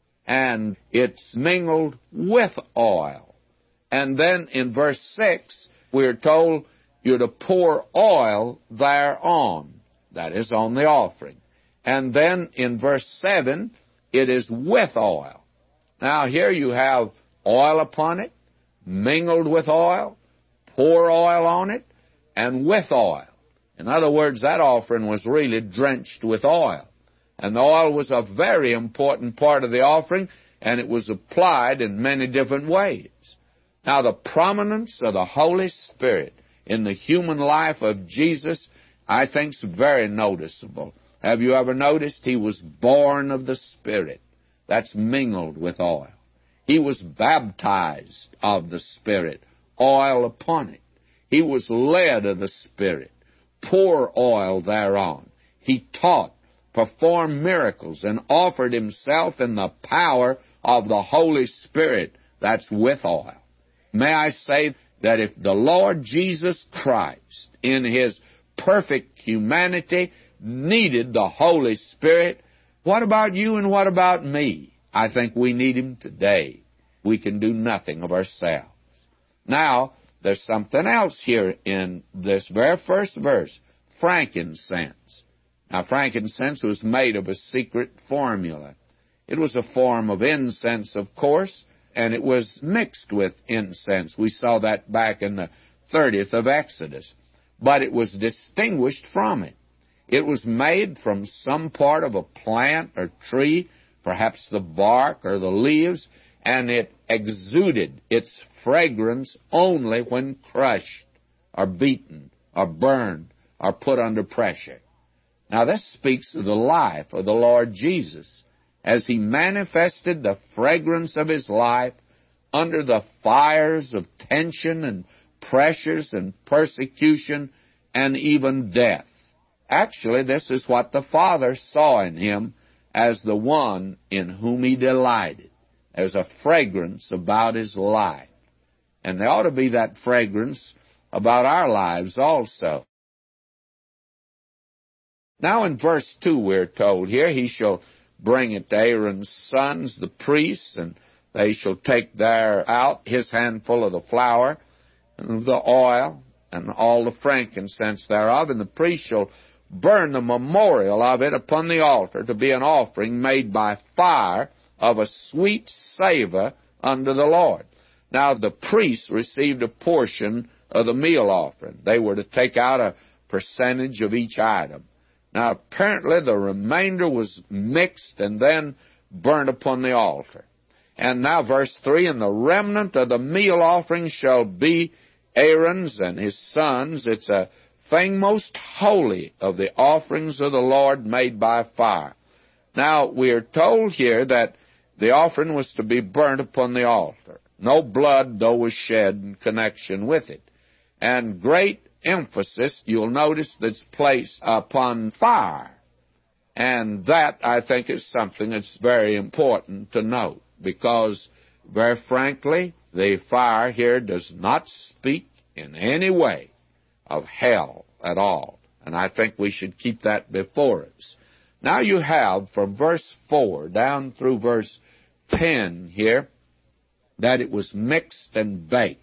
And it's mingled with oil. And then in verse 6, we're told you're to pour oil thereon. That is, on the offering. And then in verse 7, it is with oil. Now, here you have oil upon it, mingled with oil, pour oil on it, and with oil. In other words, that offering was really drenched with oil. And the oil was a very important part of the offering, and it was applied in many different ways. Now, the prominence of the Holy Spirit in the human life of Jesus, I think, is very noticeable. Have you ever noticed he was born of the Spirit? That's mingled with oil. He was baptized of the Spirit, oil upon it. He was led of the Spirit, pour oil thereon. He taught, performed miracles, and offered himself in the power of the Holy Spirit. That's with oil. May I say that if the Lord Jesus Christ, in his perfect humanity, needed the Holy Spirit, what about you and what about me? I think we need him today. We can do nothing of ourselves. Now, there's something else here in this very first verse, frankincense. Now, frankincense was made of a secret formula. It was a form of incense, of course, and it was mixed with incense. We saw that back in the 30th of Exodus. But it was distinguished from it. It was made from some part of a plant or tree, perhaps the bark or the leaves, and it exuded its fragrance only when crushed or beaten or burned or put under pressure. Now, this speaks of the life of the Lord Jesus as he manifested the fragrance of his life under the fires of tension and pressures and persecution and even death. Actually, this is what the Father saw in him as the one in whom he delighted. There's a fragrance about his life. And there ought to be that fragrance about our lives also. Now in verse 2 we're told here, he shall bring it to Aaron's sons, the priests, and they shall take there out his handful of the flour and the oil and all the frankincense thereof, and the priest shall burn the memorial of it upon the altar to be an offering made by fire of a sweet savor unto the Lord. Now the priests received a portion of the meal offering. They were to take out a percentage of each item. Now apparently the remainder was mixed and then burnt upon the altar. And now verse 3, and the remnant of the meal offering shall be Aaron's and his sons. It's a thing most holy of the offerings of the Lord made by fire. Now, we are told here that the offering was to be burnt upon the altar. No blood, though, was shed in connection with it. And great emphasis, you'll notice, that's placed upon fire. And that, I think, is something that's very important to note, because, very frankly, the fire here does not speak in any way of hell at all. And I think we should keep that before us. Now you have from verse 4 down through verse 10 here that it was mixed and baked.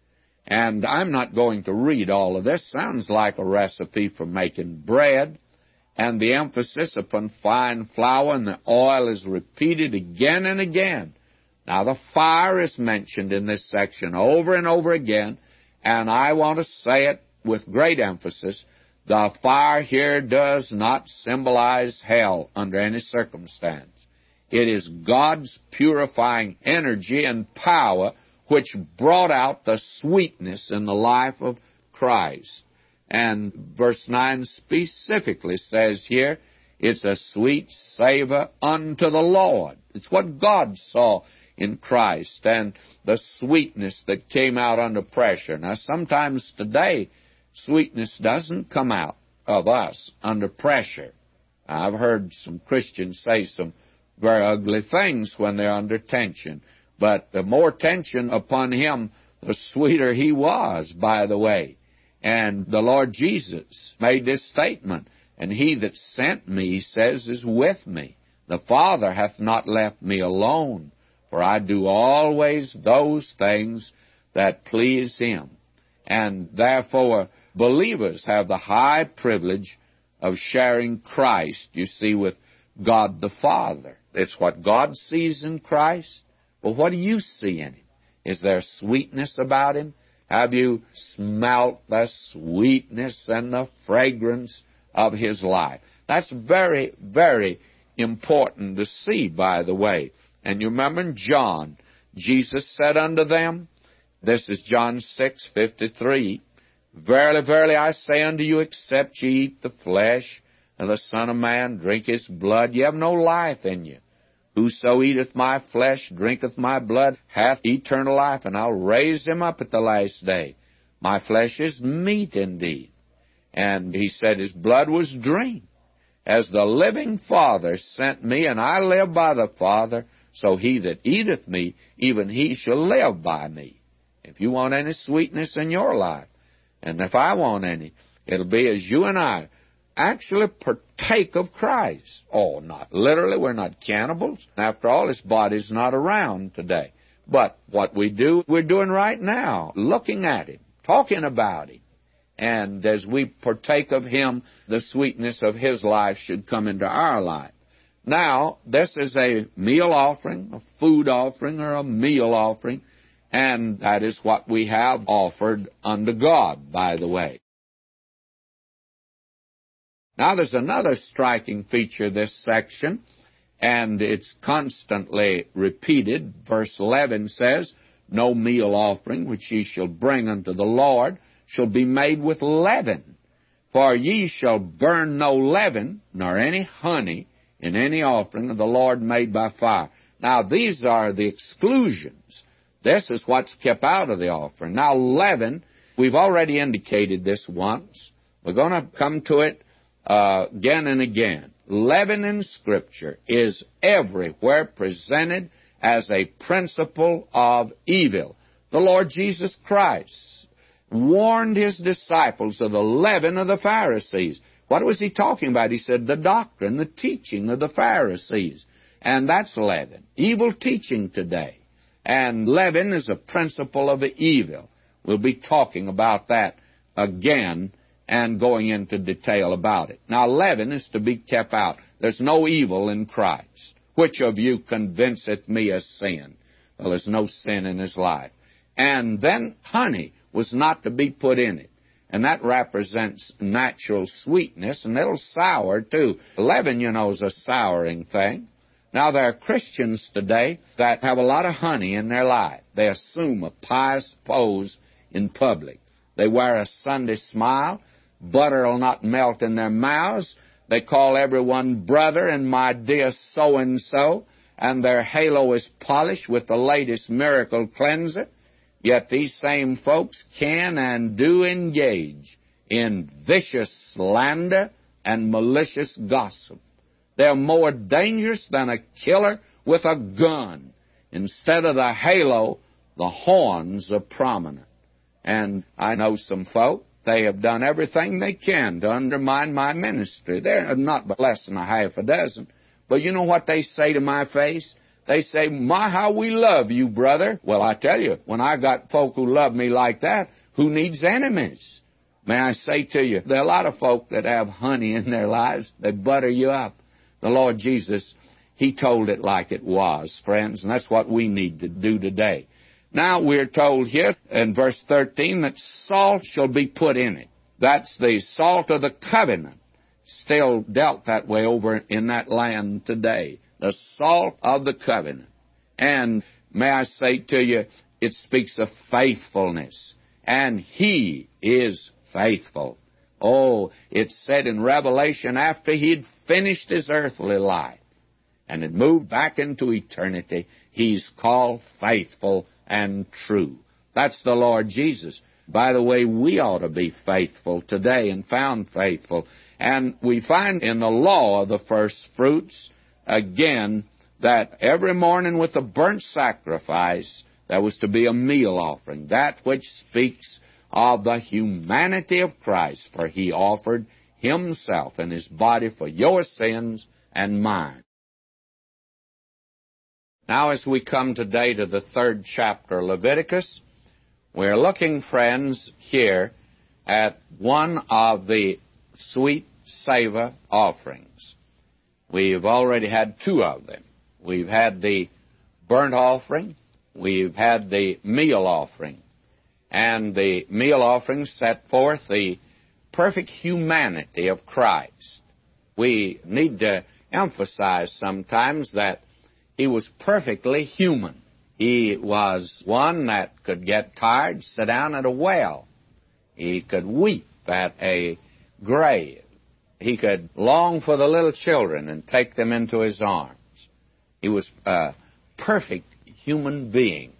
And I'm not going to read all of this. Sounds like a recipe for making bread. And the emphasis upon fine flour and the oil is repeated again and again. Now the fire is mentioned in this section over and over again. And I want to say it with great emphasis. The fire here does not symbolize hell under any circumstance. It is God's purifying energy and power which brought out the sweetness in the life of Christ. And verse 9 specifically says here, it's a sweet savor unto the Lord. It's what God saw in Christ and the sweetness that came out under pressure. Now, sometimes today, sweetness doesn't come out of us under pressure. I've heard some Christians say some very ugly things when they're under tension. But the more tension upon him, the sweeter he was, by the way. And the Lord Jesus made this statement, and he that sent me, he says, is with me. The Father hath not left me alone, for I do always those things that please him. And therefore, believers have the high privilege of sharing Christ, you see, with God the Father. It's what God sees in Christ. Well, what do you see in him? Is there sweetness about him? Have you smelt the sweetness and the fragrance of his life? That's very, very important to see, by the way. And you remember in John, Jesus said unto them, this is John 6:53, Verily, verily, I say unto you, except ye eat the flesh of the Son of Man, drink his blood, ye have no life in you. Whoso eateth my flesh, drinketh my blood, hath eternal life, and I'll raise him up at the last day. My flesh is meat indeed. And he said his blood was drink. As the living Father sent me, and I live by the Father, so he that eateth me, even he shall live by me. If you want any sweetness in your life, and if I want any, it'll be as you and I actually partake of Christ. Oh, not literally. We're not cannibals. After all, his body's not around today. But what we do, we're doing right now, looking at him, talking about him. And as we partake of him, the sweetness of his life should come into our life. Now, this is a meal offering, a food offering, or a meal offering, and that is what we have offered unto God, by the way. Now, there's another striking feature of this section, and it's constantly repeated. Verse 11 says, No meal offering which ye shall bring unto the Lord shall be made with leaven. For ye shall burn no leaven, nor any honey, in any offering of the Lord made by fire. Now, these are the exclusions. This is what's kept out of the offering. Now, leaven, we've already indicated this once. We're going to come to it again and again. Leaven in Scripture is everywhere presented as a principle of evil. The Lord Jesus Christ warned his disciples of the leaven of the Pharisees. What was he talking about? He said the doctrine, the teaching of the Pharisees. And that's leaven, evil teaching today. And leaven is a principle of evil. We'll be talking about that again and going into detail about it. Now, leaven is to be kept out. There's no evil in Christ. Which of you convinceth me of sin? Well, there's no sin in his life. And then honey was not to be put in it. And that represents natural sweetness, and it'll sour, too. Leaven, you know, is a souring thing. Now, there are Christians today that have a lot of honey in their life. They assume a pious pose in public. They wear a Sunday smile. Butter will not melt in their mouths. They call everyone brother and my dear so-and-so, and their halo is polished with the latest miracle cleanser. Yet these same folks can and do engage in vicious slander and malicious gossip. They're more dangerous than a killer with a gun. Instead of the halo, the horns are prominent. And I know some folk, they have done everything they can to undermine my ministry. They're not less than a half a dozen. But you know what they say to my face? They say, my, how we love you, brother. Well, I tell you, when I got folk who love me like that, who needs enemies? May I say to you, there are a lot of folk that have honey in their lives. They butter you up. The Lord Jesus, he told it like it was, friends, and that's what we need to do today. Now, we're told here in verse 13 that salt shall be put in it. That's the salt of the covenant, still dealt that way over in that land today. The salt of the covenant. And may I say to you, it speaks of faithfulness. And he is faithful. Oh, it's said in Revelation after he'd finished his earthly life, and had moved back into eternity, He's called faithful and true. That's the Lord Jesus. By the way, we ought to be faithful today and found faithful. And we find in the law of the first fruits, again, that every morning with the burnt sacrifice, there was to be a meal offering, that which speaks of the humanity of Christ, for He offered Himself and His body for your sins and mine. Now, as we come today to the 3rd chapter of Leviticus, we're looking, friends, here at one of the sweet savor offerings. We've already had 2 of them. We've had the burnt offering. We've had the meal offering. And the meal offering set forth the perfect humanity of Christ. We need to emphasize sometimes that He was perfectly human. He was one that could get tired, sit down at a well. He could weep at a grave. He could long for the little children and take them into His arms. He was a perfect human being,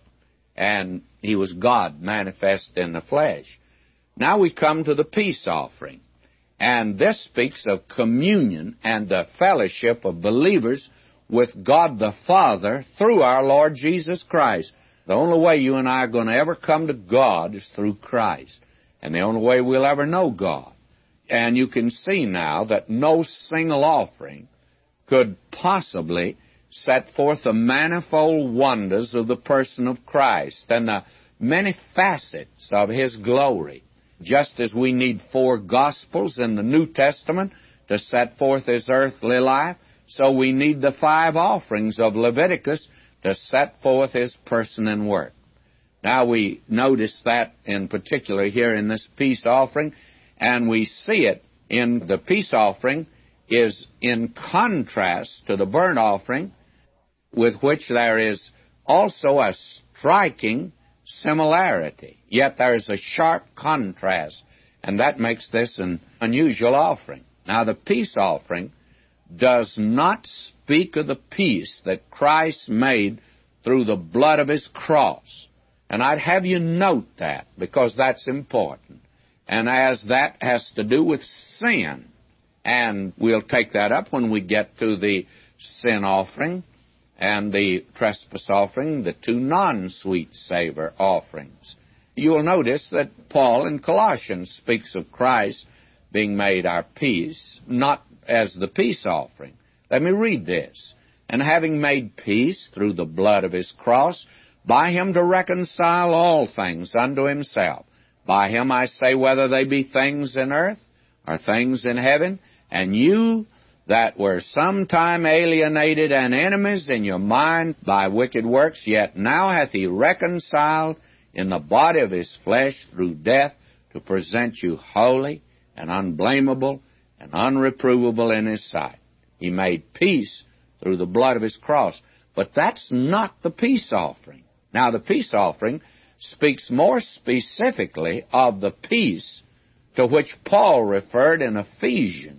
and He was God manifest in the flesh. Now we come to the peace offering, and this speaks of communion and the fellowship of believers with God the Father through our Lord Jesus Christ. The only way you and I are going to ever come to God is through Christ, and the only way we'll ever know God. And you can see now that no single offering could possibly set forth the manifold wonders of the person of Christ and the many facets of His glory. Just as we need 4 Gospels in the New Testament to set forth His earthly life, so we need the 5 offerings of Leviticus to set forth His person and work. Now we notice that in particular here in this peace offering, and we see it in the peace offering is in contrast to the burnt offering, with which there is also a striking similarity. Yet there is a sharp contrast, and that makes this an unusual offering. Now, the peace offering does not speak of the peace that Christ made through the blood of His cross. And I'd have you note that, because that's important. And as that has to do with sin, and we'll take that up when we get to the sin offering and the trespass offering, the 2 non-sweet savor offerings. You'll notice that Paul in Colossians speaks of Christ being made our peace, not as the peace offering. Let me read this. And having made peace through the blood of His cross, by Him to reconcile all things unto Himself. By Him, I say, whether they be things in earth or things in heaven, and you that were sometime alienated and enemies in your mind by wicked works, yet now hath He reconciled in the body of His flesh through death to present you holy and unblameable and unreprovable in His sight. He made peace through the blood of His cross. But that's not the peace offering. Now, the peace offering speaks more specifically of the peace to which Paul referred in Ephesians.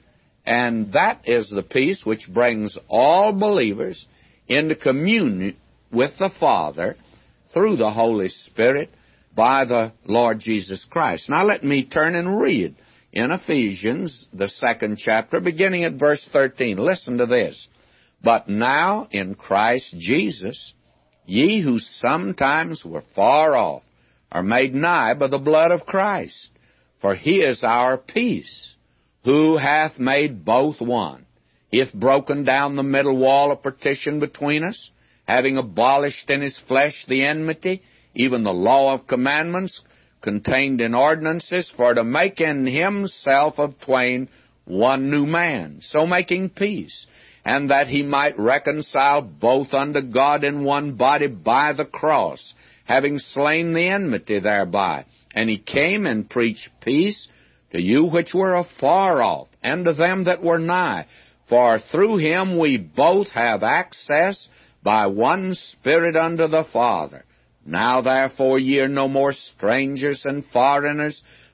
And that is the peace which brings all believers into communion with the Father through the Holy Spirit by the Lord Jesus Christ. Now let me turn and read in Ephesians, the 2nd chapter, beginning at verse 13. Listen to this. But now in Christ Jesus, ye who sometimes were far off are made nigh by the blood of Christ. For He is our peace, who hath made both one. He hath broken down the middle wall of partition between us, having abolished in His flesh the enmity, even the law of commandments contained in ordinances, for to make in Himself of twain one new man, so making peace, and that He might reconcile both unto God in one body by the cross, having slain the enmity thereby. And He came and preached peace to you which were afar off, and to them that were nigh. For through Him we both have access by one Spirit unto the Father. Now therefore ye are no more strangers and foreigners,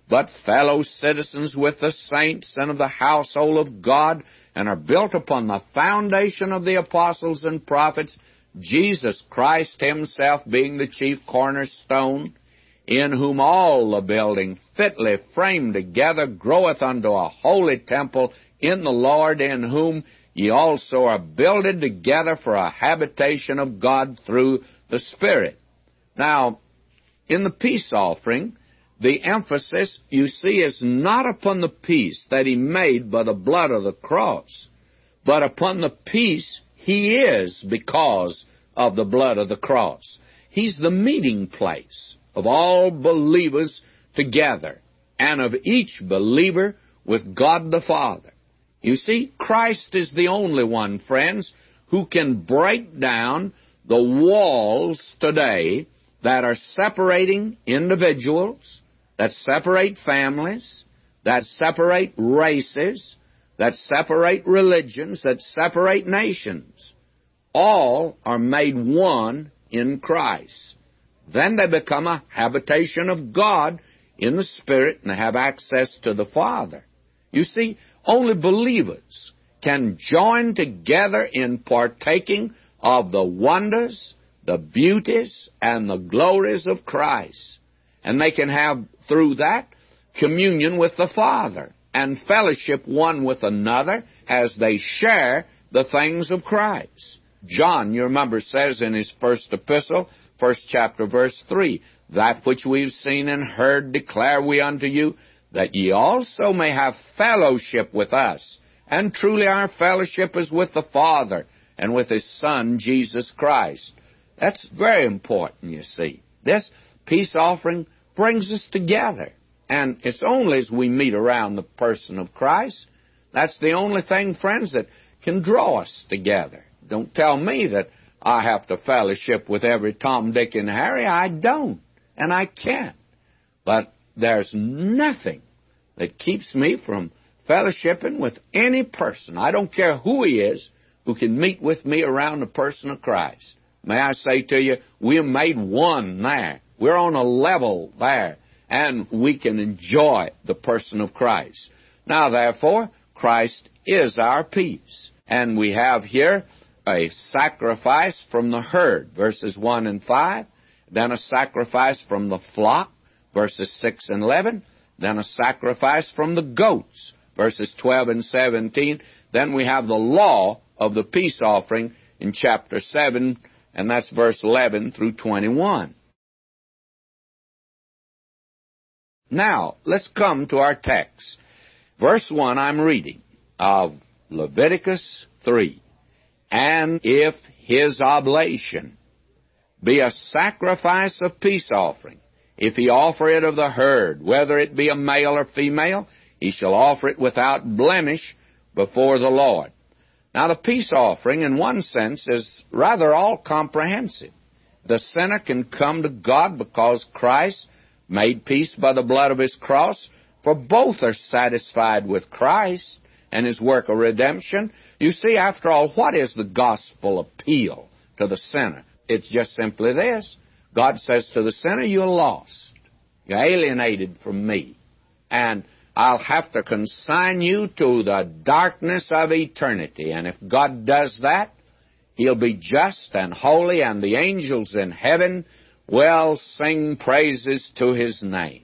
but fellow citizens with the saints and of the household of God, and are built upon the foundation of the apostles and prophets, Jesus Christ himself being the chief cornerstone, in whom all the building fitly framed together groweth unto a holy temple in the Lord, in whom ye also are builded together for a habitation of God through the Spirit. Now, in the peace offering, the emphasis, you see, is not upon the peace that he made by the blood of the cross, but upon the peace he is because of the blood of the cross. He's the meeting place of all believers together, and of each believer with God the Father. You see, Christ is the only one, friends, who can break down the walls today that are separating individuals, that separate families, that separate races, that separate religions, that separate nations. All are made one in Christ. Then they become a habitation of God in the Spirit and have access to the Father. You see, only believers can join together in partaking of the wonders, the beauties, and the glories of Christ. And they can have, through that, communion with the Father and fellowship one with another as they share the things of Christ. John, you remember, says in his first epistle, 1st chapter, verse 3, that which we've seen and heard declare we unto you, that ye also may have fellowship with us. And truly our fellowship is with the Father and with His Son, Jesus Christ. That's very important, you see. This peace offering brings us together. And it's only as we meet around the person of Christ, that's the only thing, friends, that can draw us together. Don't tell me that I have to fellowship with every Tom, Dick, and Harry. I don't, and I can't. But there's nothing that keeps me from fellowshipping with any person, I don't care who he is, who can meet with me around the person of Christ. May I say to you, we're made one there. We're on a level there, and we can enjoy the person of Christ. Now, therefore, Christ is our peace. And we have here a sacrifice from the herd, verses 1 and 5, then a sacrifice from the flock, verses 6 and 11, then a sacrifice from the goats, verses 12 and 17. Then we have the law of the peace offering in chapter 7, and that's verse 11 through 21. Now, let's come to our text. Verse 1 I'm reading of Leviticus 3. And if his oblation be a sacrifice of peace offering, if he offer it of the herd, whether it be a male or female, he shall offer it without blemish before the Lord. Now, the peace offering, in one sense, is rather all-comprehensive. The sinner can come to God because Christ made peace by the blood of His cross, for both are satisfied with Christ and His work of redemption. You see, after all, what is the gospel appeal to the sinner? It's just simply this. God says to the sinner, you're lost. You're alienated from me. And I'll have to consign you to the darkness of eternity. And if God does that, He'll be just and holy, and the angels in heaven will sing praises to His name.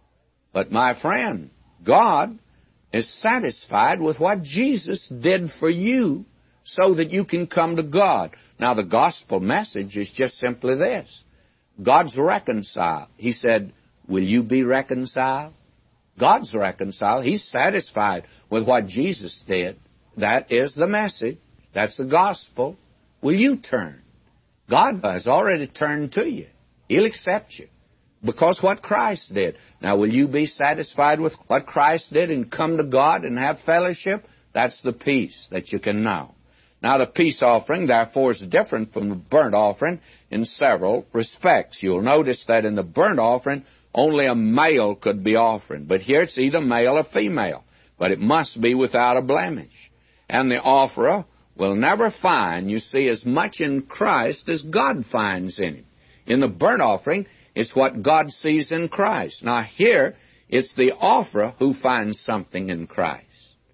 But my friend, God is satisfied with what Jesus did for you so that you can come to God. Now, the gospel message is just simply this. God's reconciled. He said, will you be reconciled? God's reconciled. He's satisfied with what Jesus did. That is the message. That's the gospel. Will you turn? God has already turned to you. He'll accept you because what Christ did. Now, will you be satisfied with what Christ did and come to God and have fellowship? That's the peace that you can know. Now, the peace offering, therefore, is different from the burnt offering in several respects. You'll notice that in the burnt offering, only a male could be offered. But here it's either male or female. But it must be without a blemish. And the offerer will never find, you see, as much in Christ as God finds in Him. In the burnt offering, it's what God sees in Christ. Now, here It's the offerer who finds something in Christ.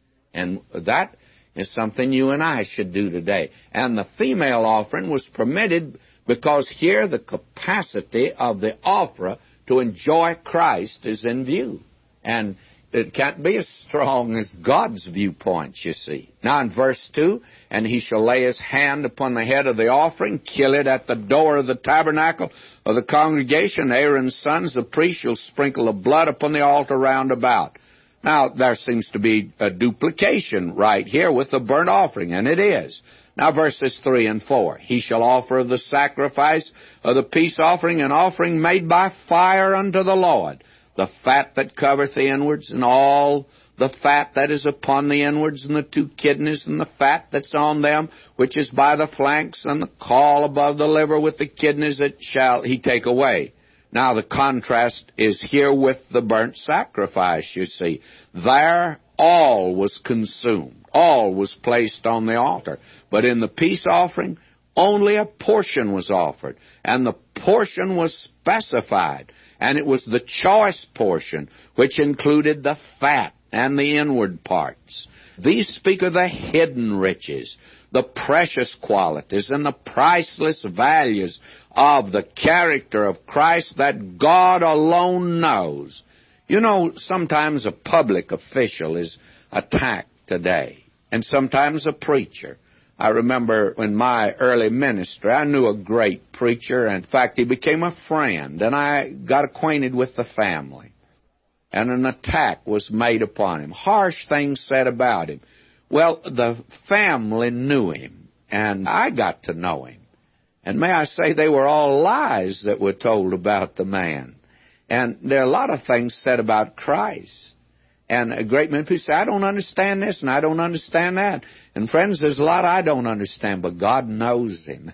And that is something you and I should do today. And the female offering was permitted because here the capacity of the offerer to enjoy Christ is in view. And it can't be as strong as God's viewpoint, you see. Now in verse 2, and he shall lay his hand upon the head of the offering, kill it at the door of the tabernacle of the congregation. Aaron's sons, the priest, shall sprinkle the blood upon the altar round about. Now, there seems to be a duplication right here with the burnt offering, and it is. Now, verses 3 and 4. He shall offer the sacrifice of the peace offering, an offering made by fire unto the Lord. The fat that covereth the inwards, and all the fat that is upon the inwards, and the 2 kidneys, and the fat that's on them, which is by the flanks, and the caul above the liver with the kidneys, it shall he take away. Now, the contrast is here with the burnt sacrifice, you see. There, all was consumed. All was placed on the altar. But in the peace offering, only a portion was offered. And the portion was specified. And it was the choice portion, which included the fat and the inward parts. These speak of the hidden riches, the precious qualities, and the priceless values of the character of Christ that God alone knows. You know, sometimes a public official is attacked today, and sometimes a preacher. I remember in my early ministry, I knew a great preacher. In fact, he became a friend, and I got acquainted with the family. And an attack was made upon him, harsh things said about him. Well, the family knew him, and I got to know him. And may I say, they were all lies that were told about the man. And there are a lot of things said about Christ. And a great many people say, I don't understand this, and I don't understand that. And friends, there's a lot I don't understand, but God knows him.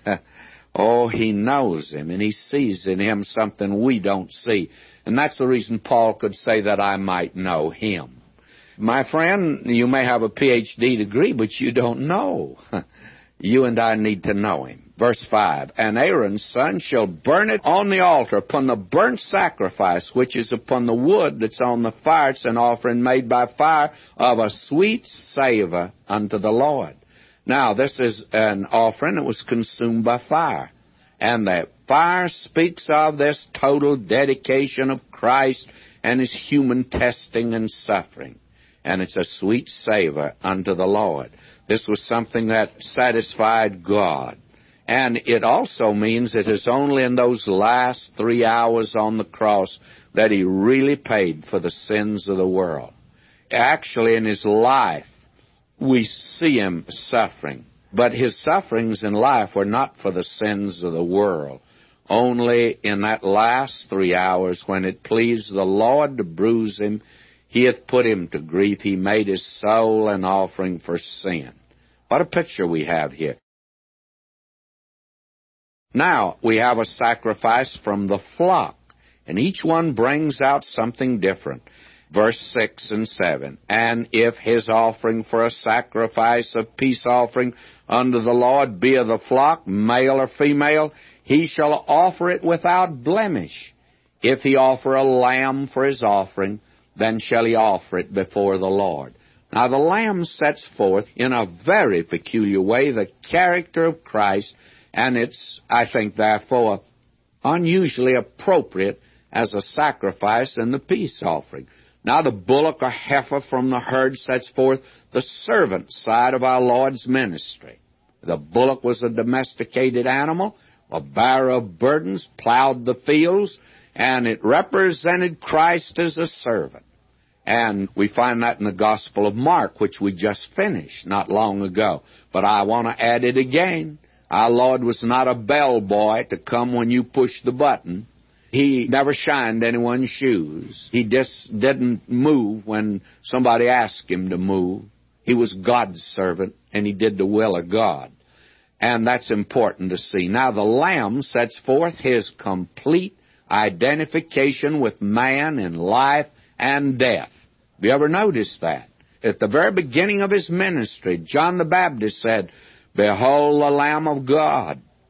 Oh, he knows him, and he sees in him something we don't see. And that's the reason Paul could say that I might know him. My friend, you may have a Ph.D. degree, but you don't know. You and I need to know him. Verse 5, and Aaron's son shall burn it on the altar upon the burnt sacrifice, which is upon the wood that's on the fire. It's an offering made by fire of a sweet savor unto the Lord. Now, this is an offering that was consumed by fire. And the fire speaks of this total dedication of Christ and his human testing and suffering. And it's a sweet savor unto the Lord. This was something that satisfied God. And it also means it is only in those last 3 hours on the cross that he really paid for the sins of the world. Actually, in his life, we see him suffering. But his sufferings in life were not for the sins of the world. Only in that last 3 hours, when it pleased the Lord to bruise him, he hath put him to grief. He made his soul an offering for sin. What a picture we have here. Now, we have a sacrifice from the flock, and each one brings out something different. Verse 6 and 7, and if his offering for a sacrifice of peace offering unto the Lord be of the flock, male or female, he shall offer it without blemish. If he offer a lamb for his offering, then shall he offer it before the Lord. Now, the lamb sets forth in a very peculiar way the character of Christ, and it's, I think, therefore, unusually appropriate as a sacrifice in the peace offering. Now, the bullock or heifer from the herd sets forth the servant side of our Lord's ministry. The bullock was a domesticated animal, a bearer of burdens, plowed the fields, and it represented Christ as a servant. And we find that in the Gospel of Mark, which we just finished not long ago. But I want to add it again. Our Lord was not a bellboy to come when you push the button. He never shined anyone's shoes. He just didn't move when somebody asked him to move. He was God's servant, and he did the will of God. And that's important to see. Now, the Lamb sets forth his complete identification with man in life and death. Have you ever noticed that? At the very beginning of his ministry, John the Baptist said, Behold the Lamb of God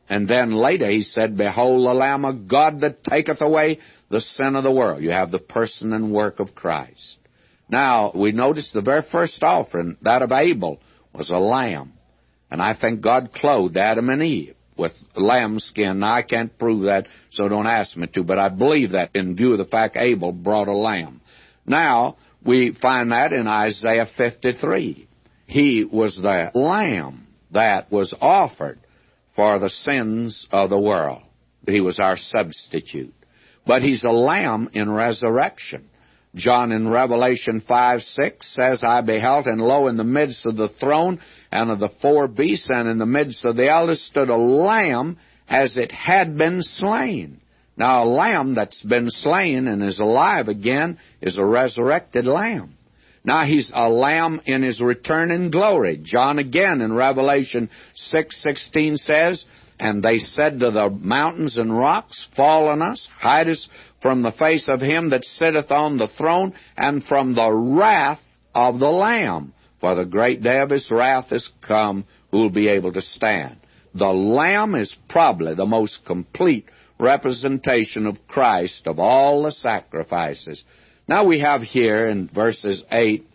And then later he said, behold the Lamb of God that taketh away the sin of the world. You have the person and work of Christ. Now, we notice the very first offering, that of Abel, was a lamb. And I think God clothed Adam and Eve with lamb skin. Now, I can't prove that, so don't ask me to, but I believe that in view of the fact Abel brought a lamb. Now, we find that in Isaiah 53. He was the lamb that was offered for the sins of the world. He was our substitute. But he's a lamb in resurrection. John in Revelation 5:6 says, I beheld, and lo, in the midst of the throne and of the four beasts, and in the midst of the elders stood a lamb as it had been slain. Now, a lamb that's been slain and is alive again is a resurrected lamb. Now, he's a lamb in his return in glory. John again in Revelation 6:16 says, and they said to the mountains and rocks, fall on us, hide us from the face of him that sitteth on the throne, and from the wrath of the Lamb. For the great day of his wrath is come, who will be able to stand. The Lamb is probably the most complete representation of Christ of all the sacrifices. Now we have here in verses 8,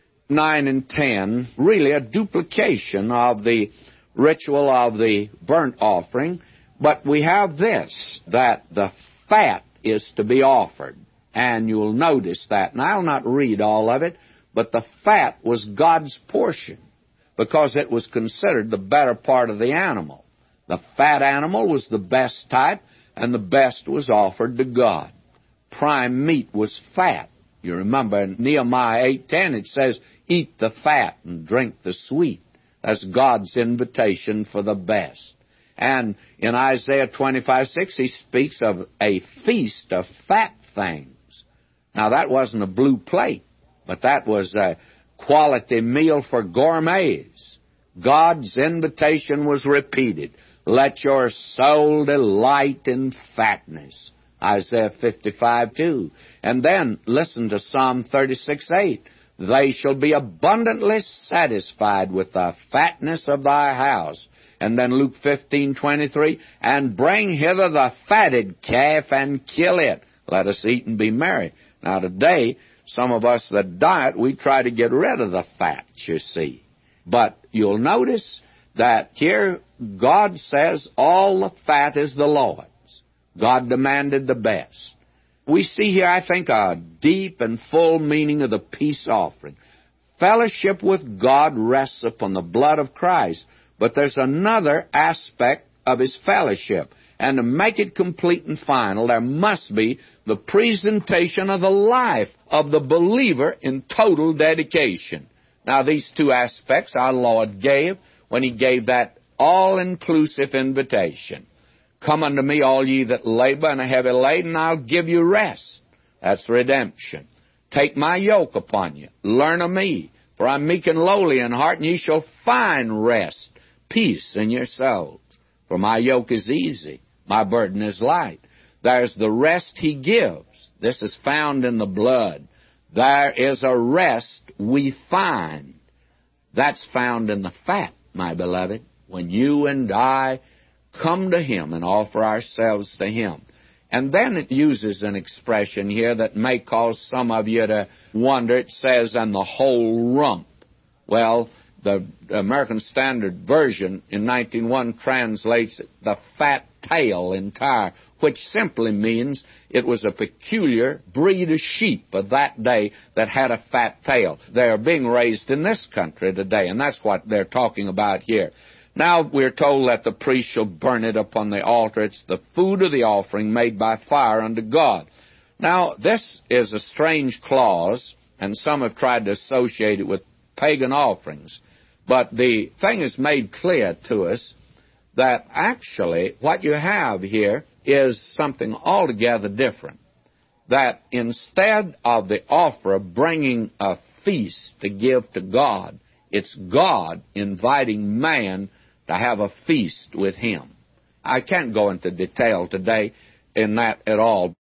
9, and 10, really a duplication of the ritual of the burnt offering, but we have this, that the fat is to be offered. And you'll notice that, and I'll not read all of it, but the fat was God's portion because it was considered the better part of the animal. The fat animal was the best type, and the best was offered to God. Prime meat was fat. You remember in Nehemiah 8:10 it says, eat the fat and drink the sweet. That's God's invitation for the best. And in Isaiah 25:6, he speaks of a feast of fat things. Now, that wasn't a blue plate, but that was a quality meal for gourmets. God's invitation was repeated. Let your soul delight in fatness. Isaiah 55:2. And then, listen to Psalm 36:8. They shall be abundantly satisfied with the fatness of thy house. And then Luke 15:23, and bring hither the fatted calf and kill it. Let us eat and be merry. Now today, some of us that diet, we try to get rid of the fat, you see. But you'll notice that here God says all the fat is the Lord's. God demanded the best. We see here, I think, a deep and full meaning of the peace offering. Fellowship with God rests upon the blood of Christ, but there's another aspect of his fellowship. And to make it complete and final, there must be the presentation of the life of the believer in total dedication. Now, these two aspects our Lord gave when he gave that all-inclusive invitation. Come unto me, all ye that labor and are heavy laden, I'll give you rest. That's redemption. Take my yoke upon you. Learn of me, for I'm meek and lowly in heart, and ye shall find rest, peace in your souls. For my yoke is easy, my burden is light. There's the rest he gives. This is found in the blood. There is a rest we find. That's found in the fat, my beloved, when you and I come to him and offer ourselves to him. And then it uses an expression here that may cause some of you to wonder. It says, and the whole rump. Well, the American Standard Version in 1901 translates it, the fat tail entire, which simply means it was a peculiar breed of sheep of that day that had a fat tail. They are being raised in this country today, and that's what they're talking about here. Now we're told that the priest shall burn it upon the altar. It's the food of the offering made by fire unto God. Now, this is a strange clause, and some have tried to associate it with pagan offerings. But the thing is made clear to us that actually what you have here is something altogether different. That instead of the offerer bringing a feast to give to God, it's God inviting man to have a feast with him. I can't go into detail today in that at all.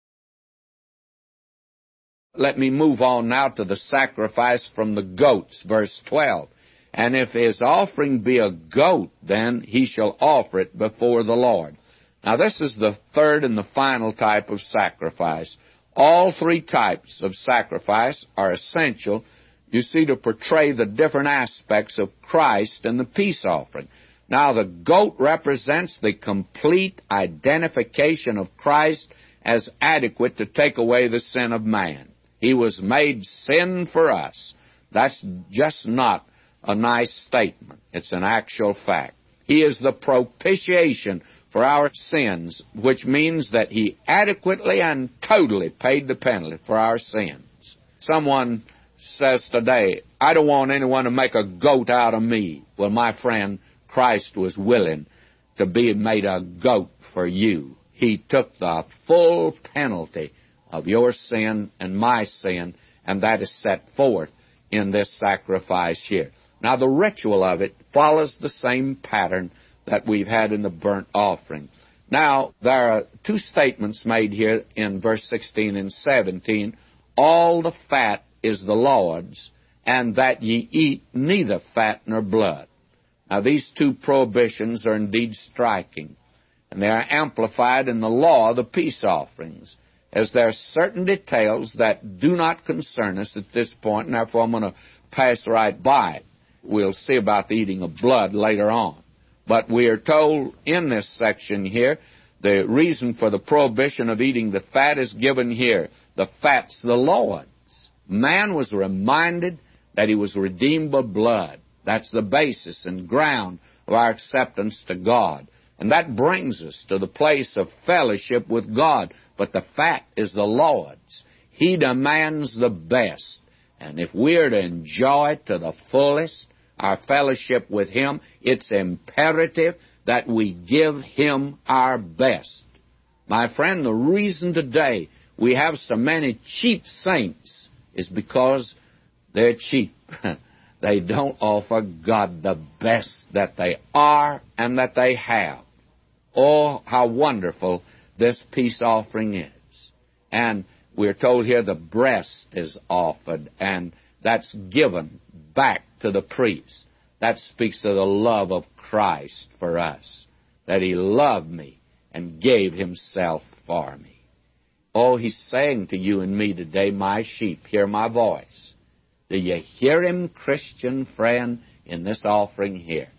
Let me move on now to the sacrifice from the goats, verse 12. And if his offering be a goat, then he shall offer it before the Lord. Now this is the third and the final type of sacrifice. All three types of sacrifice are essential, you see, to portray the different aspects of Christ and the peace offering. Now the goat represents the complete identification of Christ as adequate to take away the sin of man. He was made sin for us. That's just not a nice statement. It's an actual fact. He is the propitiation for our sins, which means that he adequately and totally paid the penalty for our sins. Someone says today, I don't want anyone to make a goat out of me. Well, my friend, Christ was willing to be made a goat for you. He took the full penalty of your sin and my sin, and that is set forth in this sacrifice here. Now, the ritual of it follows the same pattern that we've had in the burnt offering. Now, there are two statements made here in verse 16 and 17. All the fat is the Lord's, and that ye eat neither fat nor blood. Now, these two prohibitions are indeed striking, and they are amplified in the law of the peace offerings, as there are certain details that do not concern us at this point, and therefore I'm going to pass right by it. We'll see about the eating of blood later on. But we are told in this section here, the reason for the prohibition of eating the fat is given here. The fat's the Lord's. Man was reminded that he was redeemed by blood. That's the basis and ground of our acceptance to God. And that brings us to the place of fellowship with God. But the fat is the Lord's. He demands the best. And if we're to enjoy to the fullest our fellowship with Him, it's imperative that we give Him our best. My friend, the reason today we have so many cheap saints is because they're cheap. They don't offer God the best that they are and that they have. Oh, how wonderful this peace offering is. And we're told here the breast is offered, and that's given back to the priest. That speaks of the love of Christ for us, that He loved me and gave Himself for me. Oh, He's saying to you and me today, my sheep, hear my voice. Do you hear Him, Christian friend, in this offering here?